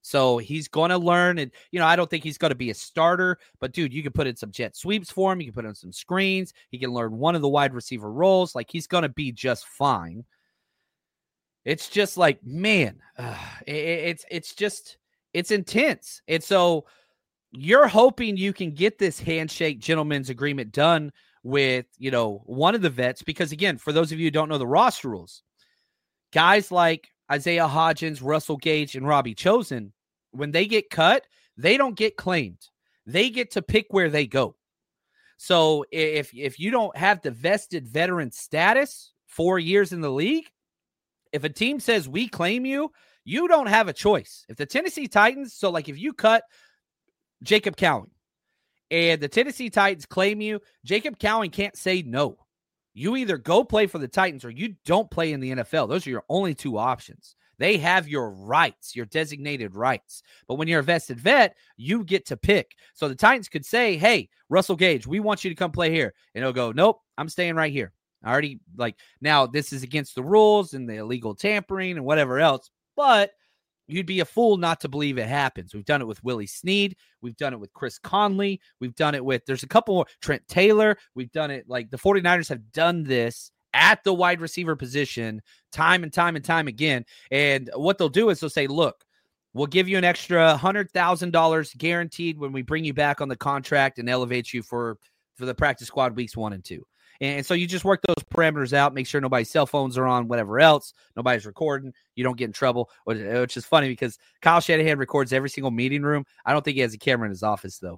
So he's going to learn. And, I don't think he's going to be a starter. But, dude, you can put in some jet sweeps for him. You can put in some screens. He can learn one of the wide receiver roles. Like, he's going to be just fine. It's just like, man, it's intense. And so you're hoping you can get this handshake gentleman's agreement done with, one of the vets. Because, again, for those of you who don't know the roster rules, guys like Isaiah Hodgins, Russell Gage, and Robbie Chosen, when they get cut, they don't get claimed. They get to pick where they go. So if you don't have the vested veteran status, 4 years in the league, if a team says we claim you, you don't have a choice. If the Tennessee Titans, so like if you cut Jacob Cowing and the Tennessee Titans claim you, Jacob Cowing can't say no. You either go play for the Titans or you don't play in the NFL. Those are your only two options. They have your rights, your designated rights. But when you're a vested vet, you get to pick. So the Titans could say, hey, Russell Gage, we want you to come play here. And he'll go, nope, I'm staying right here. I already, now this is against the rules and the illegal tampering and whatever else. But you'd be a fool not to believe it happens. We've done it with Willie Snead. We've done it with Chris Conley. We've done it with, there's a couple more, Trent Taylor. We've done it, the 49ers have done this at the wide receiver position time and time and time again. And what they'll do is they'll say, look, we'll give you an extra $100,000 guaranteed when we bring you back on the contract and elevate you for the practice squad weeks 1 and 2. And so you just work those parameters out, make sure nobody's cell phones are on, whatever else, nobody's recording, you don't get in trouble, which is funny because Kyle Shanahan records every single meeting room. I don't think he has a camera in his office, though.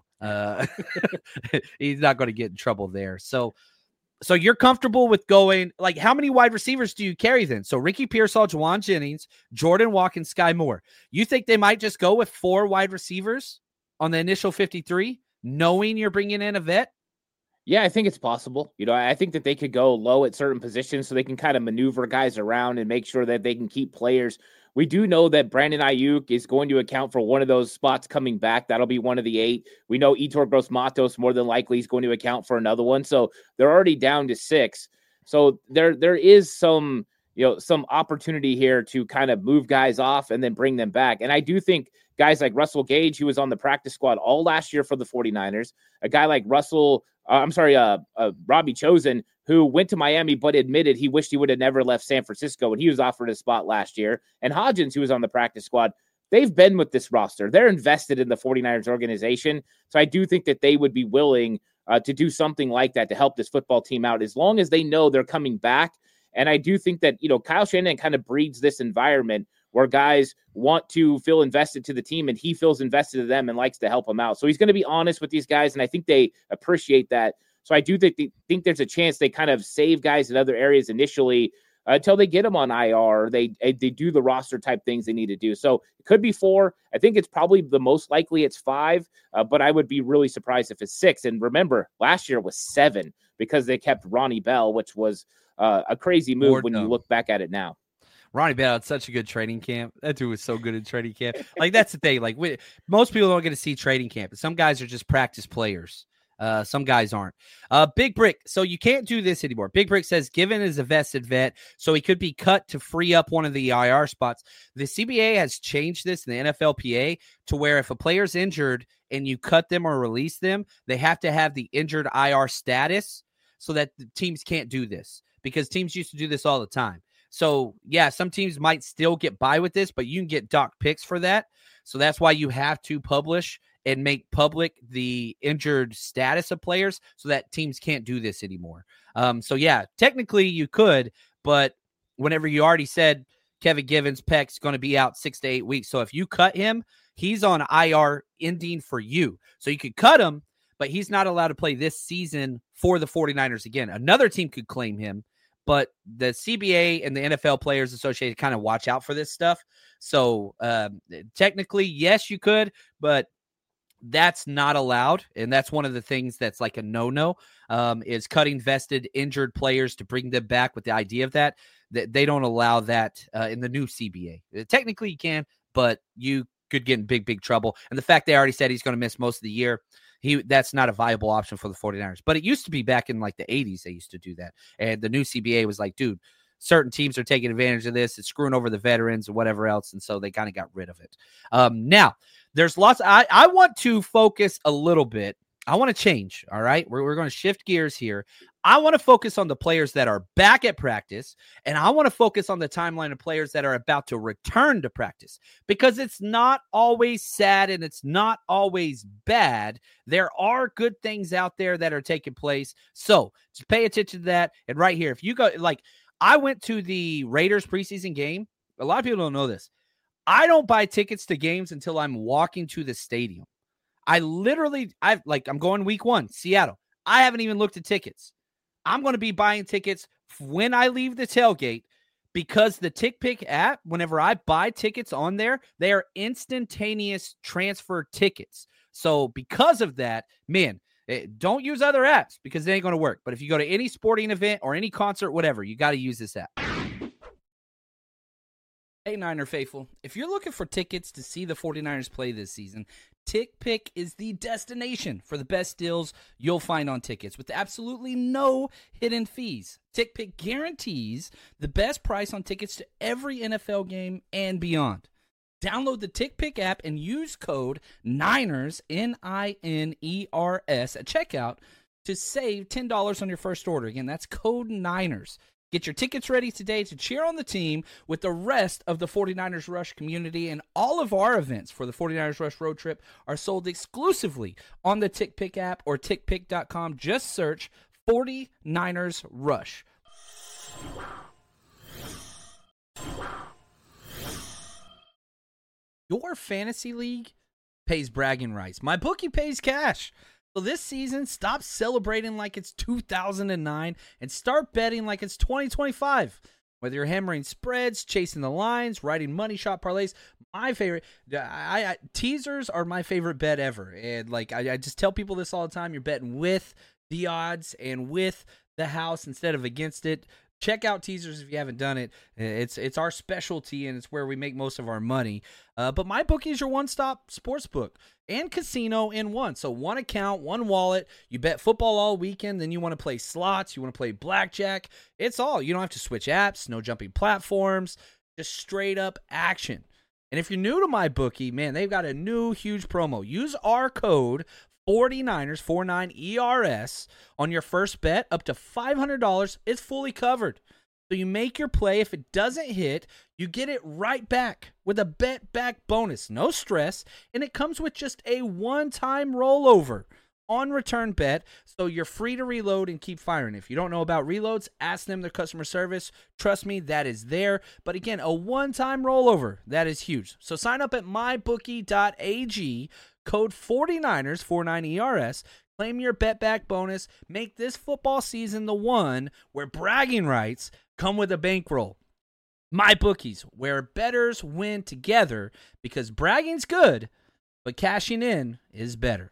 He's not going to get in trouble there. So you're comfortable with going, how many wide receivers do you carry then? So Ricky Pearsall, Juwan Jennings, Jordan Watkins, Sky Moore. You think they might just go with 4 wide receivers on the initial 53, knowing you're bringing in a vet? Yeah, I think it's possible. I think that they could go low at certain positions so they can kind of maneuver guys around and make sure that they can keep players. We do know that Brandon Ayuk is going to account for one of those spots coming back. That'll be one of the 8. We know Yetur Gross-Matos more than likely is going to account for another one. So they're already down to 6. So there is some opportunity here to kind of move guys off and then bring them back. And I do think guys like Russell Gage, who was on the practice squad all last year for the 49ers, a guy like Robbie Chosen, who went to Miami but admitted he wished he would have never left San Francisco, and he was offered a spot last year, and Hodgins, who was on the practice squad, they've been with this roster. They're invested in the 49ers organization, so I do think that they would be willing to do something like that to help this football team out as long as they know they're coming back. And I do think that, Kyle Shanahan kind of breeds this environment where guys want to feel invested to the team and he feels invested to them and likes to help them out. So he's going to be honest with these guys, and I think they appreciate that. So I do think there's a chance they kind of save guys in other areas initially until they get them on IR or they do the roster type things they need to do. So it could be 4. I think it's probably the most likely it's 5, but I would be really surprised if it's 6. And remember, last year was 7 because they kept Ronnie Bell, which was a crazy move when you look back at it now. Ronnie Bell had such a good training camp. That dude was so good in training camp. That's the thing. Most people don't get to see training camp. Some guys are just practice players. Some guys aren't. Big Brick. So you can't do this anymore. Big Brick says, given is a vested vet, so he could be cut to free up one of the IR spots. The CBA has changed this in the NFLPA to where if a player's injured and you cut them or release them, they have to have the injured IR status so that the teams can't do this because teams used to do this all the time. So, yeah, some teams might still get by with this, but you can get doc picks for that. So that's why you have to publish and make public the injured status of players so that teams can't do this anymore. So, yeah, technically you could, but whenever you already said Kevin Givens, Peck's going to be out 6 to 8 weeks. So if you cut him, he's on IR ending for you. So you could cut him, but he's not allowed to play this season for the 49ers again. Another team could claim him. But the CBA and the NFL Players Association kind of watch out for this stuff. So technically, yes, you could, but that's not allowed. And that's one of the things that's like a no-no is cutting vested injured players to bring them back with the idea of that. They don't allow that in the new CBA. Technically, you can, but you could get in big, big trouble. And the fact they already said he's going to miss most of the year, that's not a viable option for the 49ers. But it used to be back in the 80s, they used to do that. And the new CBA was like, dude, certain teams are taking advantage of this. It's screwing over the veterans and whatever else. And so they kind of got rid of it. Now, there's lots. I want to focus a little bit. I want to change. All right. We're going to shift gears here. I want to focus on the players that are back at practice, and I want to focus on the timeline of players that are about to return to practice, because it's not always sad and it's not always bad. There are good things out there that are taking place. So just pay attention to that. And right here, if you go, like, I went to the Raiders preseason game. A lot of people don't know this. I don't buy tickets to games until I'm walking to the stadium. I'm going week 1, Seattle. I haven't even looked at tickets. I'm going to be buying tickets when I leave the tailgate, because the TickPick app, whenever I buy tickets on there, they are instantaneous transfer tickets. So because of that, man, don't use other apps because it ain't going to work. But if you go to any sporting event or any concert, whatever, you got to use this app. Hey, Niner faithful, if you're looking for tickets to see the 49ers play this season, TickPick is the destination for the best deals you'll find on tickets with absolutely no hidden fees. TickPick guarantees the best price on tickets to every NFL game and beyond. Download the TickPick app and use code NINERS, NINERS, at checkout to save $10 on your first order. Again, that's code NINERS. Get your tickets ready today to cheer on the team with the rest of the 49ers Rush community, and all of our events for the 49ers Rush road trip are sold exclusively on the TickPick app or tickpick.com. Just search 49ers Rush. Your fantasy league pays bragging rights. My bookie pays cash. So this season, stop celebrating like it's 2009 and start betting like it's 2025. Whether you're hammering spreads, chasing the lines, writing money shot parlays, my favorite, teasers are my favorite bet ever. And like I just tell people this all the time: you're betting with the odds and with the house instead of against it. Check out teasers if you haven't done it. It's our specialty, and it's where we make most of our money. But MyBookie is your one-stop sportsbook and casino in one. So one account, one wallet. You bet football all weekend. Then you want to play slots. You want to play blackjack. It's all. You don't have to switch apps. No jumping platforms. Just straight up action. And if you're new to MyBookie, man, they've got a new huge promo. Use our code 49ers, 49ERS, on your first bet up to $500. It's fully covered. So you make your play. If it doesn't hit, you get it right back with a bet back bonus. No stress. And it comes with just a one-time rollover on return bet. So you're free to reload and keep firing. If you don't know about reloads, ask them their customer service. Trust me, that is there. But again, a one-time rollover, that is huge. So sign up at mybookie.ag. Code 49ers, 49ERS. Claim your bet back bonus. Make this football season the one where bragging rights come with a bankroll. MyBookies, where bettors win together, because bragging's good, but cashing in is better.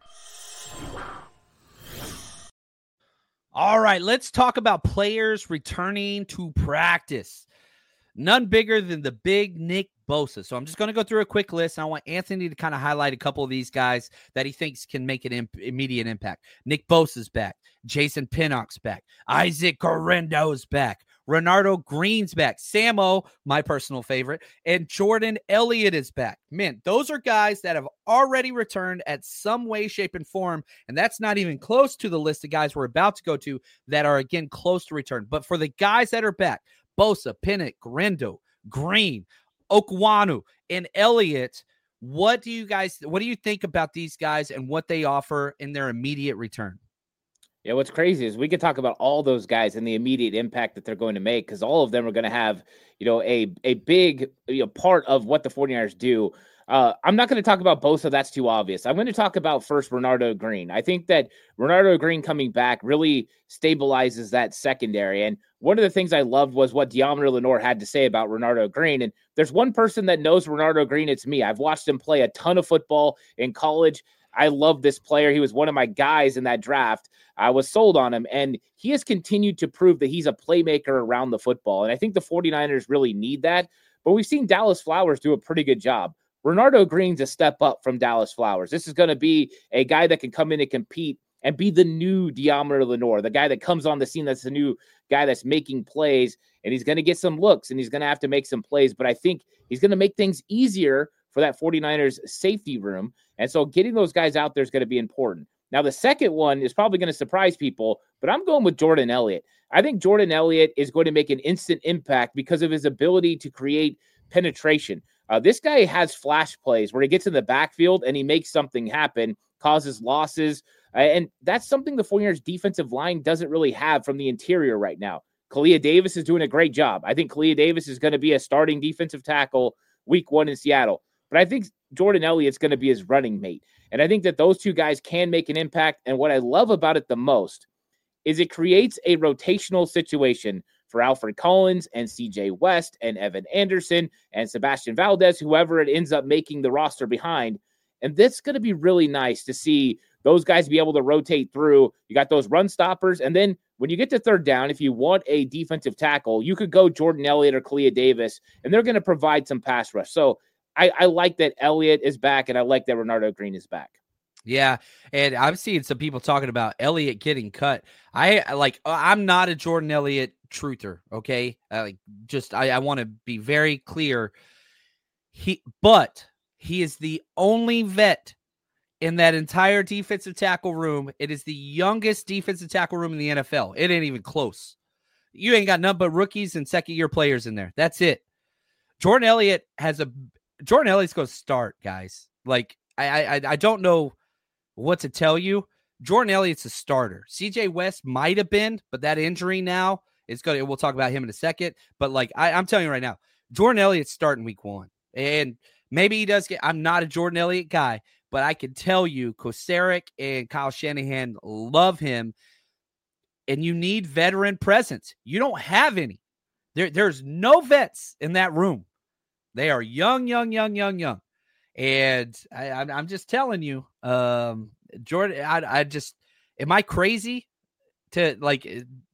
All right, let's talk about players returning to practice. None bigger than the big Nick Bosa. So I'm just going to go through a quick list, and I want Anthony to kind of highlight a couple of these guys that he thinks can make an immediate impact. Nick Bosa's back. Jason Pinnock's back. Isaac Guerendo's back. Renardo Green's back. Samo, my personal favorite, and Jordan Elliott is back. Man, those are guys that have already returned at some way, shape, and form, and that's not even close to the list of guys we're about to go to that are, again, close to return. But for the guys that are back, Bosa, Pinnock, Guerendo, Green, Okwanu, and Elliott, what do you think about these guys and what they offer in their immediate return? Yeah, what's crazy is we could talk about all those guys and the immediate impact that they're going to make, because all of them are going to have, a big part of what the 49ers do. I'm not going to talk about Bosa. That's too obvious. I'm going to talk about first Renardo Green. I think that Renardo Green coming back really stabilizes that secondary. And one of the things I loved was what Deommodore Lenoir had to say about Renardo Green. And there's one person that knows Renardo Green. It's me. I've watched him play a ton of football in college. I love this player. He was one of my guys in that draft. I was sold on him, and he has continued to prove that he's a playmaker around the football. And I think the 49ers really need that. But we've seen Dallas Flowers do a pretty good job. Renardo Green's a step up from Dallas Flowers. This is going to be a guy that can come in and compete and be the new Deommodore Lenoir, the guy that comes on the scene that's the new guy that's making plays and he's going to get some looks, and he's going to have to make some plays. But I think he's going to make things easier for that 49ers safety room. And so getting those guys out there is going to be important. Now, the second one is probably going to surprise people, but I'm going with Jordan Elliott. I think Jordan Elliott is going to make an instant impact because of his ability to create penetration. This guy has flash plays where he gets in the backfield and he makes something happen, causes losses. And that's something the 49ers defensive line doesn't really have from the interior right now. Kalia Davis is doing a great job. I think Kalia Davis is going to be a starting defensive tackle week 1 in Seattle. But I think Jordan Elliott's going to be his running mate. And I think that those two guys can make an impact. And what I love about it the most is it creates a rotational situation for Alfred Collins and CJ West and Evan Anderson and Sebastian Valdez, whoever it ends up making the roster behind. And that's going to be really nice to see those guys be able to rotate through. You got those run stoppers. And then when you get to third down, if you want a defensive tackle, you could go Jordan Elliott or Kalia Davis, and they're going to provide some pass rush. So I like that Elliott is back, and I like that Renardo Green is back. Yeah, and I'm seeing some people talking about Elliott getting cut. I'm not a Jordan Elliott truther, okay? I want to be very clear. But he is the only vet in that entire defensive tackle room. It is the youngest defensive tackle room in the NFL. It ain't even close. You ain't got none but rookies and second-year players in there. That's it. Jordan Elliott's going to start, guys. Like, I don't know what to tell you. Jordan Elliott's a starter. CJ West might have been, but that injury now is going to, we'll talk about him in a second. But like, I'm telling you right now, Jordan Elliott's starting week 1. And maybe he does I'm not a Jordan Elliott guy, but I can tell you Kocurek and Kyle Shanahan love him. And you need veteran presence. You don't have any. There's no vets in that room. They are young. And I'm just telling you, Jordan, am I crazy to like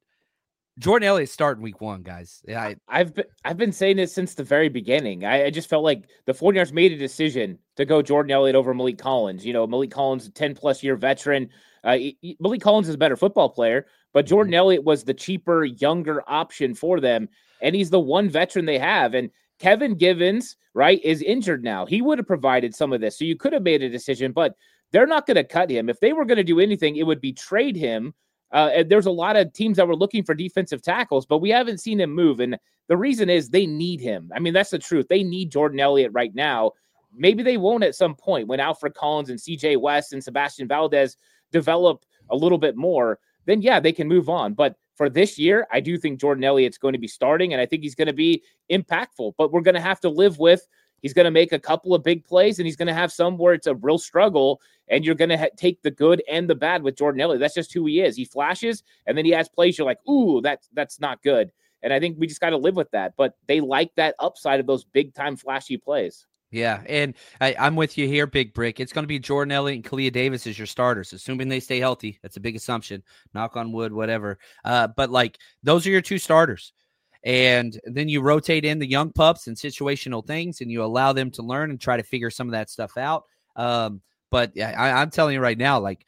Jordan Elliott starting week 1, guys? I've been saying this since the very beginning. I just felt like the 49ers made a decision to go Jordan Elliott over Malik Collins. You know, Malik Collins, a 10+ year veteran. Malik Collins is a better football player, but Jordan Elliott was the cheaper, younger option for them. And he's the one veteran they have. And Kevin Givens, right, is injured now. He would have provided some of this. So you could have made a decision, but they're not going to cut him. If they were going to do anything, it would be trade him. And there's a lot of teams that were looking for defensive tackles, but we haven't seen him move. And the reason is they need him. I mean, that's the truth. They need Jordan Elliott right now. Maybe they won't at some point when Alfred Collins and CJ West and Sebastian Valdez develop a little bit more. Then, yeah, they can move on. But for this year, I do think Jordan Elliott's going to be starting, and I think he's going to be impactful. But we're going to have to live with he's going to make a couple of big plays, and he's going to have some where it's a real struggle, and you're going to take the good and the bad with Jordan Elliott. That's just who he is. He flashes, and then he has plays you're like, ooh, that's not good. And I think we just got to live with that. But they like that upside of those big-time flashy plays. Yeah, and I'm with you here, Big Brick. It's going to be Jordan Elliott and Kalia Davis as your starters, assuming they stay healthy. That's a big assumption. Knock on wood, whatever. But, like, those are your 2 starters. And then you rotate in the young pups and situational things, and you allow them to learn and try to figure some of that stuff out. But I'm telling you right now, like,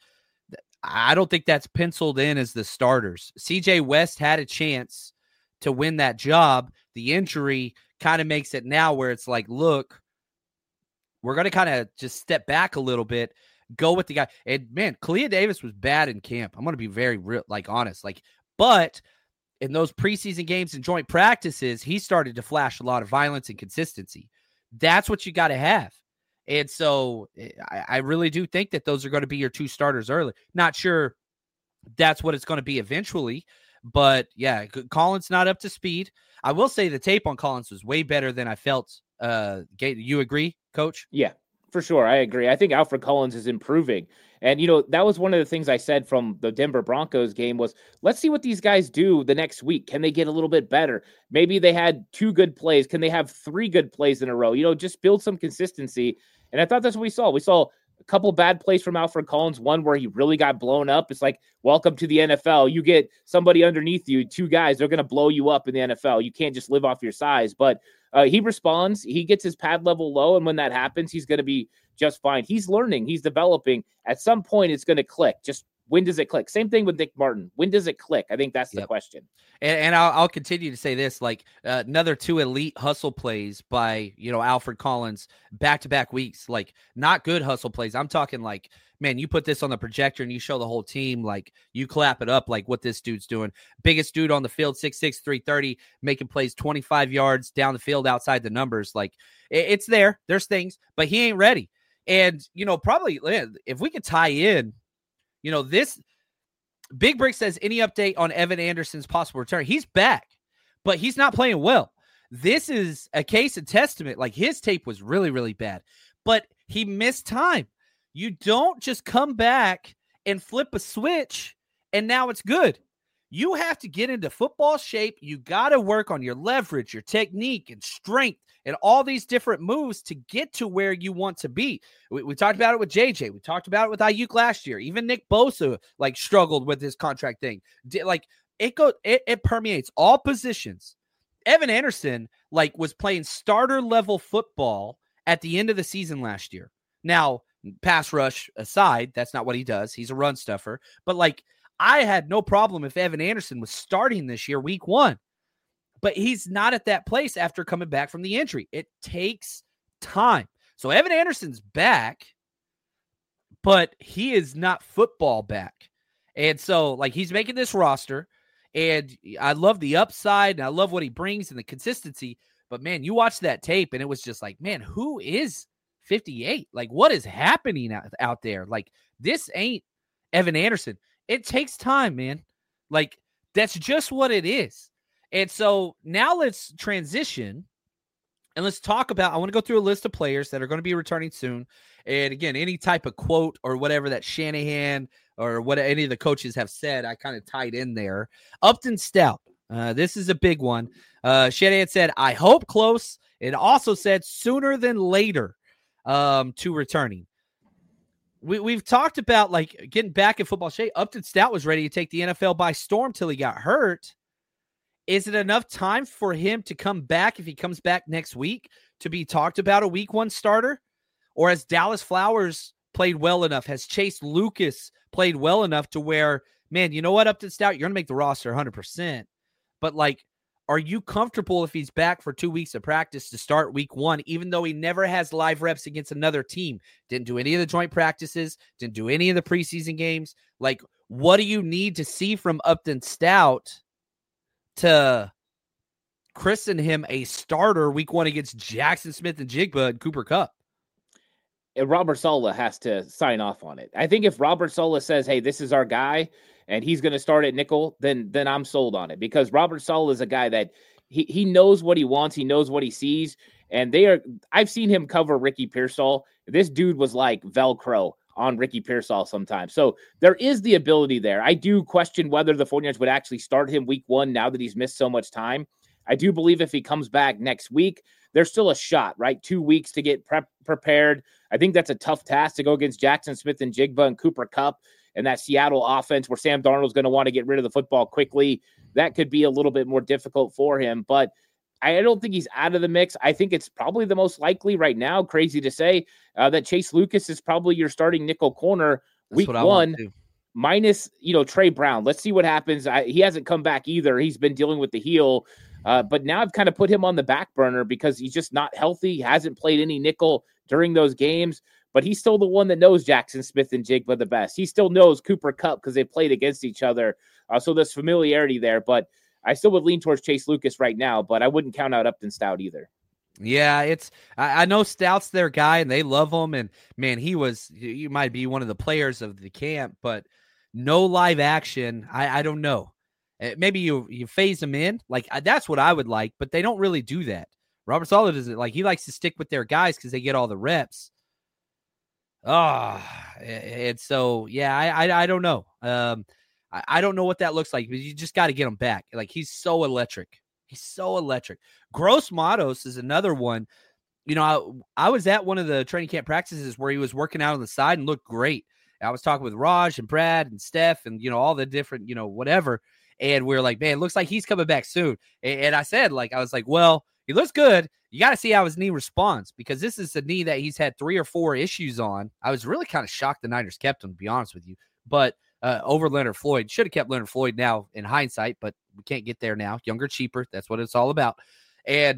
I don't think that's penciled in as the starters. CJ West had a chance to win that job. The injury kind of makes it now where it's like, look, we're going to kind of just step back a little bit, go with the guy. And, man, Kalia Davis was bad in camp. I'm going to be very real, honest. But in those preseason games and joint practices, he started to flash a lot of violence and consistency. That's what you got to have. And so I really do think that those are going to be your 2 starters early. Not sure that's what it's going to be eventually. But, yeah, Collins not up to speed. I will say the tape on Collins was way better than I felt. You agree, Coach? Yeah, for sure. I agree. I think Alfred Collins is improving. And, that was one of the things I said from the Denver Broncos game was, let's see what these guys do the next week. Can they get a little bit better? Maybe they had 2 good plays. Can they have 3 good plays in a row? Just build some consistency. And I thought that's what we saw. We saw a couple bad plays from Alfred Collins, one where he really got blown up. It's like, welcome to the NFL. You get somebody underneath you, 2 guys, they're going to blow you up in the NFL. You can't just live off your size. But he responds. He gets his pad level low, and when that happens, he's going to be just fine. He's learning. He's developing. At some point, it's going to click. Just When does it click? Same thing with Nick Martin. When does it click? I think that's the question. And I'll continue to say this, like another 2 elite hustle plays by, Alfred Collins back-to-back weeks, like not good hustle plays. I'm talking like, man, you put this on the projector and you show the whole team, like you clap it up, like what this dude's doing. Biggest dude on the field, 6'6", 330, making plays 25 yards down the field outside the numbers. Like it's there. There's things, but he ain't ready. And, probably if we could tie in, this Big Brick says any update on Evan Anderson's possible return. He's back, but he's not playing well. This is a case of testament. Like his tape was really, really bad, but he missed time. You don't just come back and flip a switch and now it's good. You have to get into football shape. You got to work on your leverage, your technique and strength and all these different moves to get to where you want to be. We talked about it with JJ. We talked about it with Ayuk last year. Even Nick Bosa struggled with his contract thing. It permeates all positions. Evan Anderson was playing starter level football at the end of the season last year. Now, pass rush aside, that's not what he does. He's a run stuffer. But I had no problem if Evan Anderson was starting this year, week 1. But he's not at that place after coming back from the injury. It takes time. So Evan Anderson's back, but he is not football back. And so, he's making this roster, and I love the upside, and I love what he brings and the consistency. But, man, you watch that tape, and it was just man, who is 58? What is happening out there? This ain't Evan Anderson. It takes time, man. That's just what it is. And so now let's transition and let's talk about, I want to go through a list of players that are going to be returning soon. And again, any type of quote or whatever that Shanahan or what any of the coaches have said, I kind of tied in there. Upton Stout. This is a big one. Shanahan said, I hope close. It also said sooner than later to returning. We've talked about getting back in football shape. Upton Stout was ready to take the NFL by storm till he got hurt. Is it enough time for him to come back, if he comes back next week, to be talked about a week 1 starter? Or has Dallas Flowers played well enough? Has Chase Lucas played well enough to where, man, you know what, Upton Stout, you're going to make the roster 100%. But, are you comfortable if he's back for 2 weeks of practice to start week 1, even though he never has live reps against another team? Didn't do any of the joint practices, didn't do any of the preseason games. What do you need to see from Upton Stout to christen him a starter week 1 against Jackson Smith-Njigba and Cooper Kupp? And Robert Saleh has to sign off on it. I think if Robert Saleh says, hey, this is our guy, and he's going to start at nickel, then I'm sold on it, because Robert Saleh is a guy that he knows what he wants. He knows what he sees. And I've seen him cover Ricky Pearsall. This dude was like Velcro on Ricky Pearsall sometimes. So there is the ability there. I do question whether the 49ers would actually start him week 1 now that he's missed so much time. I do believe if he comes back next week, there's still a shot, right? 2 weeks to get prepared. I think that's a tough task to go against Jackson Smith-Njigba and Cooper Kupp and that Seattle offense where Sam Darnold's going to want to get rid of the football quickly. That could be a little bit more difficult for him, but I don't think he's out of the mix. I think it's probably the most likely right now, crazy to say, that Chase Lucas is probably your starting nickel corner week 1, minus, Trey Brown. Let's see what happens. He hasn't come back either. He's been dealing with the heel. But now I've kind of put him on the back burner because he's just not healthy. He hasn't played any nickel during those games, but he's still the one that knows Jackson Smith-Njigba the best. He still knows Cooper Kupp because they played against each other. So there's familiarity there, but I still would lean towards Chase Lucas right now, but I wouldn't count out Upton Stout either. Yeah, I know Stout's their guy and they love him. And man, you might be one of the players of the camp, but no live action. I don't know. Maybe you phase them in. That's what I would like, but they don't really do that. Robert Saleh does it. He likes to stick with their guys because they get all the reps. And so, yeah, I don't know. I don't know what that looks like, but you just got to get him back. He's so electric. He's so electric. Gross Matos is another one. I was at one of the training camp practices where he was working out on the side and looked great. I was talking with Raj and Brad and Steph and, all the different, whatever. And we're like, man, it looks like he's coming back soon. And I said, I was like, well, he looks good. You got to see how his knee responds because this is a knee that he's had 3 or 4 issues on. I was really kind of shocked the Niners kept him, to be honest with you. but over Leonard Floyd. Should have kept Leonard Floyd now in hindsight, but we can't get there now. Younger, cheaper. That's what it's all about. And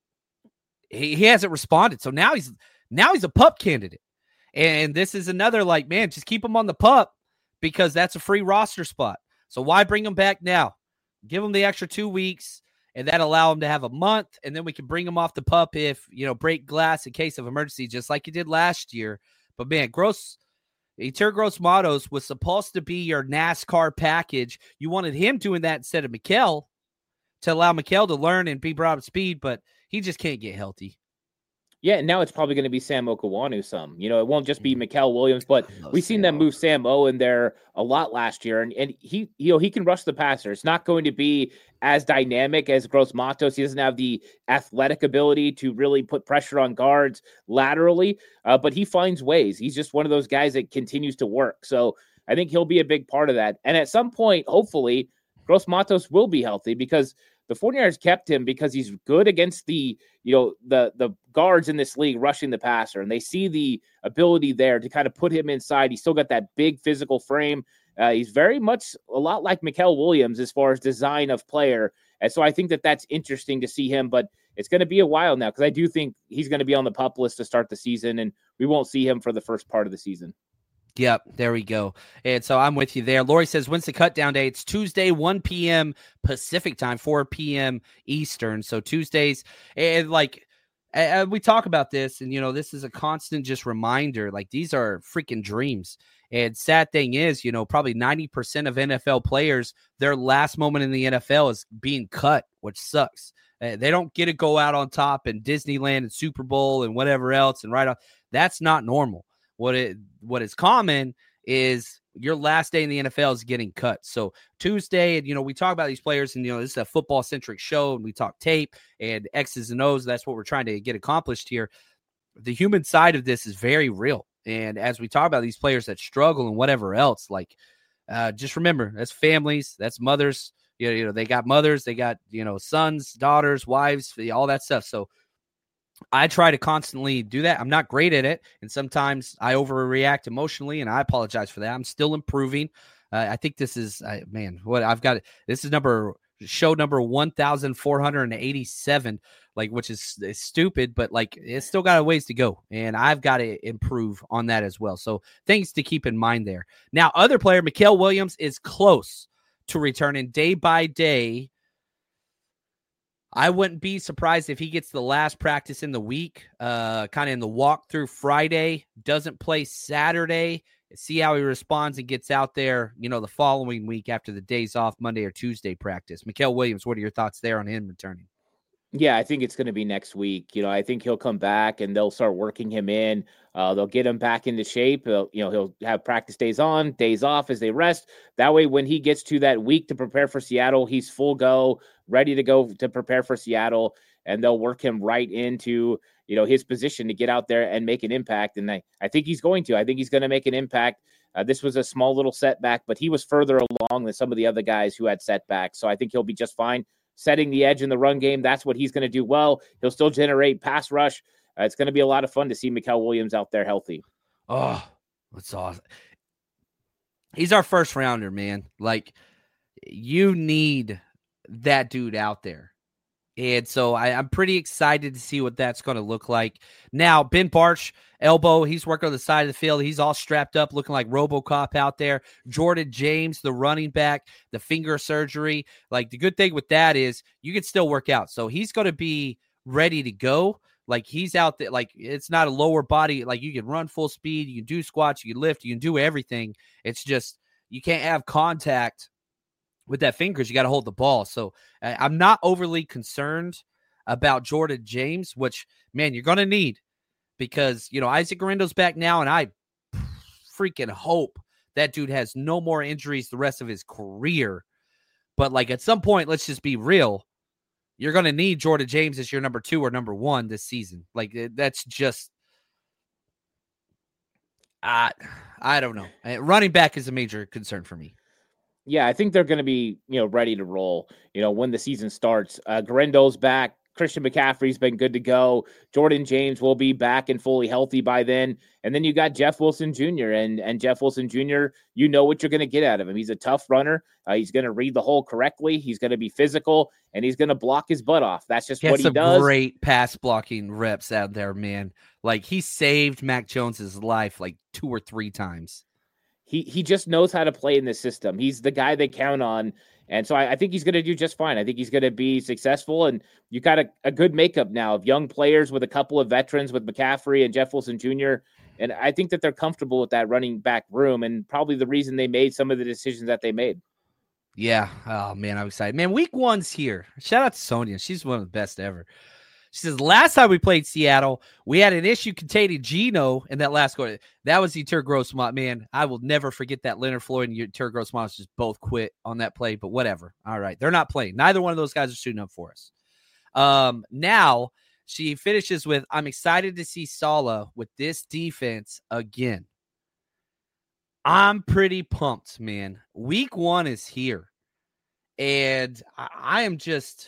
he hasn't responded. So now he's a pup candidate. And this is another like, man, just keep him on the pup because that's a free roster spot. So why bring him back now? Give him the extra 2 weeks, and that allow him to have a month, and then we can bring him off the pup if, break glass in case of emergency, just like you did last year. But, man, Yetur Gross-Matos was supposed to be your NASCAR package. You wanted him doing that instead of Mikel to allow Mikel to learn and be brought up to speed, but he just can't get healthy. Yeah, and now it's probably going to be Sam Okawanu some. It won't just be Mikel Williams, but we've seen them move Sam O in there a lot last year, and he can rush the passer. It's not going to be as dynamic as Gross-Matos. He doesn't have the athletic ability to really put pressure on guards laterally, but he finds ways. He's just one of those guys that continues to work. So I think he'll be a big part of that. And at some point, hopefully, Gross-Matos will be healthy because the 49ers kept him because he's good against the guards in this league rushing the passer, and they see the ability there to kind of put him inside. He's still got that big physical frame. He's very much a lot like Mikel Williams as far as design of player. And so I think that that's interesting to see him, but it's going to be a while now because I do think he's going to be on the PUP list to start the season, and we won't see him for the first part of the season. Yep, there we go. And so I'm with you there. Lori says, when's the cut down day? It's Tuesday, 1 p.m. Pacific time, 4 p.m. Eastern. So Tuesdays, and we talk about this, and, this is a constant just reminder, like these are freaking dreams. And sad thing is, probably 90% of NFL players, their last moment in the NFL is being cut, which sucks. They don't get to go out on top in Disneyland and Super Bowl and whatever else. And right off, that's not normal. What is common is your last day in the NFL is getting cut. So Tuesday, and, we talk about these players, and, this is a football-centric show, and we talk tape and X's and O's. That's what we're trying to get accomplished here. The human side of this is very real. And as we talk about these players that struggle and whatever else, just remember, that's families, that's mothers. They got mothers, they got, sons, daughters, wives, all that stuff. So I try to constantly do that. I'm not great at it, and sometimes I overreact emotionally, and I apologize for that. I'm still improving. I think this is, this is show number 1,487, which is stupid, but it's still got a ways to go, and I've got to improve on that as well. So things to keep in mind there. Now, other player, Mikel Williams, is close to returning day by day. I wouldn't be surprised if he gets the last practice in the week, kind of in the walkthrough Friday, doesn't play Saturday, see how he responds and gets out there, the following week after the days off, Monday or Tuesday practice. Mikel Williams, what are your thoughts there on him returning? Yeah, I think it's going to be next week. I think he'll come back and they'll start working him in. They'll get him back into shape. He'll have practice days on, days off as they rest. That way, when he gets to that week to prepare for Seattle, he's full go, ready to go to prepare for Seattle, and they'll work him right into, his position to get out there and make an impact. And I think he's going to. I think he's going to make an impact. This was a small little setback, but he was further along than some of the other guys who had setbacks. So I think he'll be just fine. Setting the edge in the run game, that's what he's going to do well. He'll still generate pass rush. It's going to be a lot of fun to see Mikel Williams out there healthy. Oh, that's awesome. He's our first rounder, man. You need that dude out there. And so I'm pretty excited to see what that's going to look like. Now, Ben Bartch, elbow, he's working on the side of the field. He's all strapped up, looking like RoboCop out there. Jordan James, the running back, the finger surgery. The good thing with that is you can still work out. So he's going to be ready to go. He's out there. It's not a lower body. You can run full speed. You can do squats. You can lift. You can do everything. It's just you can't have contact with that fingers. You got to hold the ball. So I'm not overly concerned about Jordan James, which, man, you're going to need because, Isaac Guerendo's back now, and I freaking hope that dude has no more injuries the rest of his career. But, at some point, let's just be real. You're going to need Jordan James as your number 2 or number 1 this season. That's just I don't know. Running back is a major concern for me. Yeah, I think they're going to be, ready to roll, when the season starts. Guerendo's back. Christian McCaffrey's been good to go. Jordan James will be back and fully healthy by then. And then you got Jeff Wilson Jr. And Jeff Wilson Jr., you know what you're going to get out of him. He's a tough runner. He's going to read the hole correctly. He's going to be physical, and he's going to block his butt off. That's just what he does. Great pass blocking reps out there, man. Like, he saved Mac Jones's life like 2 or 3 times. He just knows how to play in this system. He's the guy they count on. And so I think he's going to do just fine. I think he's going to be successful. And you got a good makeup now of young players with a couple of veterans with McCaffrey and Jeff Wilson Jr. And I think that they're comfortable with that running back room, and probably the reason they made some of the decisions that they made. Yeah. Oh, man, I'm excited. Man, week 1's here. Shout out to Sonia. She's one of the best ever. She says, last time we played Seattle, we had an issue containing Geno in that last quarter. That was Yetur Grossman. Man, I will never forget that. Leonard Floyd and Yetur Grossman just both quit on that play, but whatever. All right. They're not playing. Neither one of those guys are shooting up for us. Now she finishes with, I'm excited to see Saleh with this defense again. I'm pretty pumped, man. Week 1 is here. And I am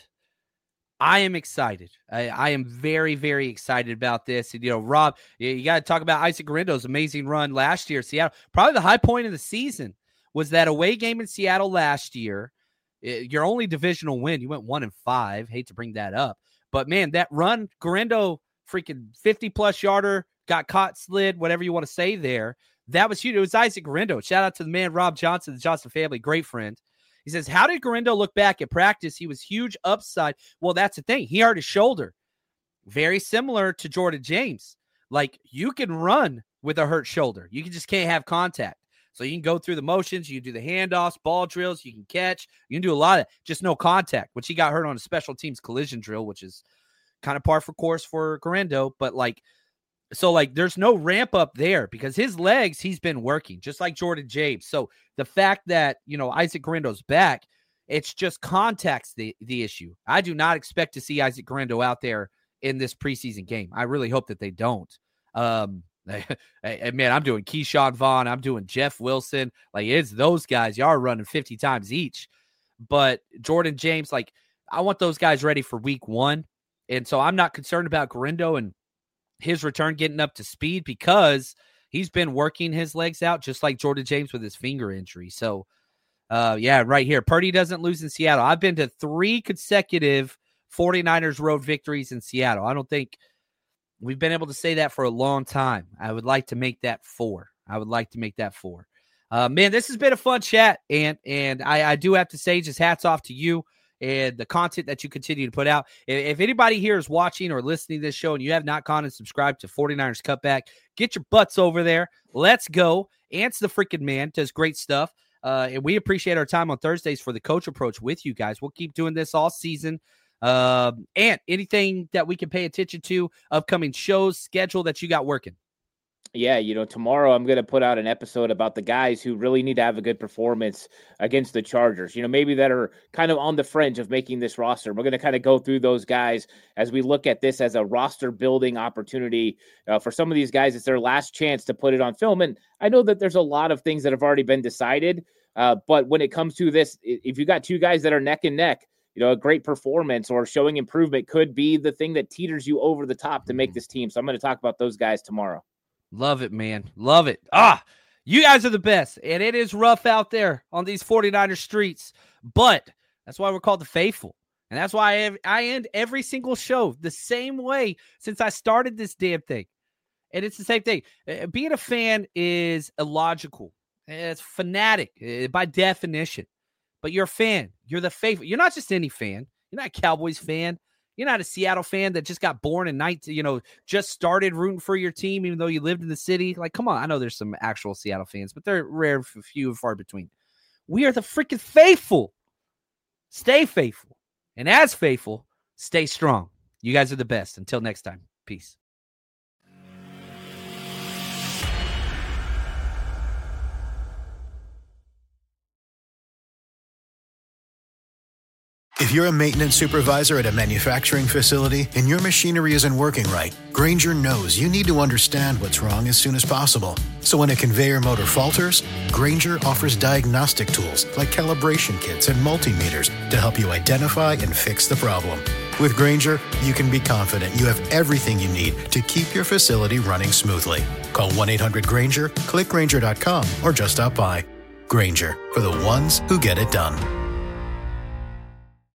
excited. I am very, very excited about this. And, Rob, you got to talk about Isaac Guerendo's amazing run last year. Seattle, probably the high point of the season was that away game in Seattle last year. Your only divisional win. You went 1-5. Hate to bring that up. But, man, that run, Guerendo, freaking 50-plus yarder, got caught, slid, whatever you want to say there. That was huge. It was Isaac Guerendo. Shout out to the man, Rob Johnson, the Johnson family, great friend. He says, how did Guerendo look back at practice? He was huge upside. Well, that's the thing. He hurt his shoulder. Very similar to Jordan James. Like, you can run with a hurt shoulder. You just can't have contact. So you can go through the motions. You can do the handoffs, ball drills. You can catch. You can do a lot of it. Just no contact, which he got hurt on a special teams collision drill, which is kind of par for course for Guerendo. But, there's no ramp up there because his legs, he's been working, just like Jordan James. So the fact that, Isaac Guerendo's back, it's just contact's the issue. I do not expect to see Isaac Guerendo out there in this preseason game. I really hope that they don't. Man, I'm doing Keyshawn Vaughn. I'm doing Jeff Wilson. It's those guys. Y'all are running 50 times each. But Jordan James, I want those guys ready for week 1. And so I'm not concerned about Guerendo and his return getting up to speed because he's been working his legs out just like Jordan James with his finger injury. So, right here. Purdy doesn't lose in Seattle. I've been to 3 consecutive 49ers road victories in Seattle. I don't think we've been able to say that for a long time. I would like to make that 4. Man, this has been a fun chat, and I do have to say, just hats off to you and the content that you continue to put out. If anybody here is watching or listening to this show and you have not gone and subscribed to 49ers Cutback, get your butts over there. Let's go. Ants the freaking man does great stuff. And we appreciate our time on Thursdays for the Coach Approach with you guys. We'll keep doing this all season. Ant, anything that we can pay attention to, upcoming shows, schedule that you got working? Yeah, tomorrow I'm going to put out an episode about the guys who really need to have a good performance against the Chargers, maybe that are kind of on the fringe of making this roster. We're going to kind of go through those guys as we look at this as a roster building opportunity. For some of these guys, it's their last chance to put it on film. And I know that there's a lot of things that have already been decided. But when it comes to this, if you got 2 guys that are neck and neck, a great performance or showing improvement could be the thing that teeters you over the top to make this team. So I'm going to talk about those guys tomorrow. Love it, man. Love it. You guys are the best. And it is rough out there on these 49er streets. But that's why we're called the Faithful. And that's why I end every single show the same way since I started this damn thing. And it's the same thing. Being a fan is illogical. It's fanatic by definition. But you're a fan. You're the faithful. You're not just any fan. You're not a Cowboys fan. You're not a Seattle fan that just got born in just started rooting for your team, even though you lived in the city. Come on. I know there's some actual Seattle fans, but they're rare, few and far between. We are the freaking faithful. Stay faithful. And as faithful, stay strong. You guys are the best. Until next time. Peace. If you're a maintenance supervisor at a manufacturing facility and your machinery isn't working right, Grainger knows you need to understand what's wrong as soon as possible. So when a conveyor motor falters, Grainger offers diagnostic tools like calibration kits and multimeters to help you identify and fix the problem. With Grainger, you can be confident you have everything you need to keep your facility running smoothly. Call 1-800-GRAINGER, click Grainger.com, or just stop by. Grainger, for the ones who get it done.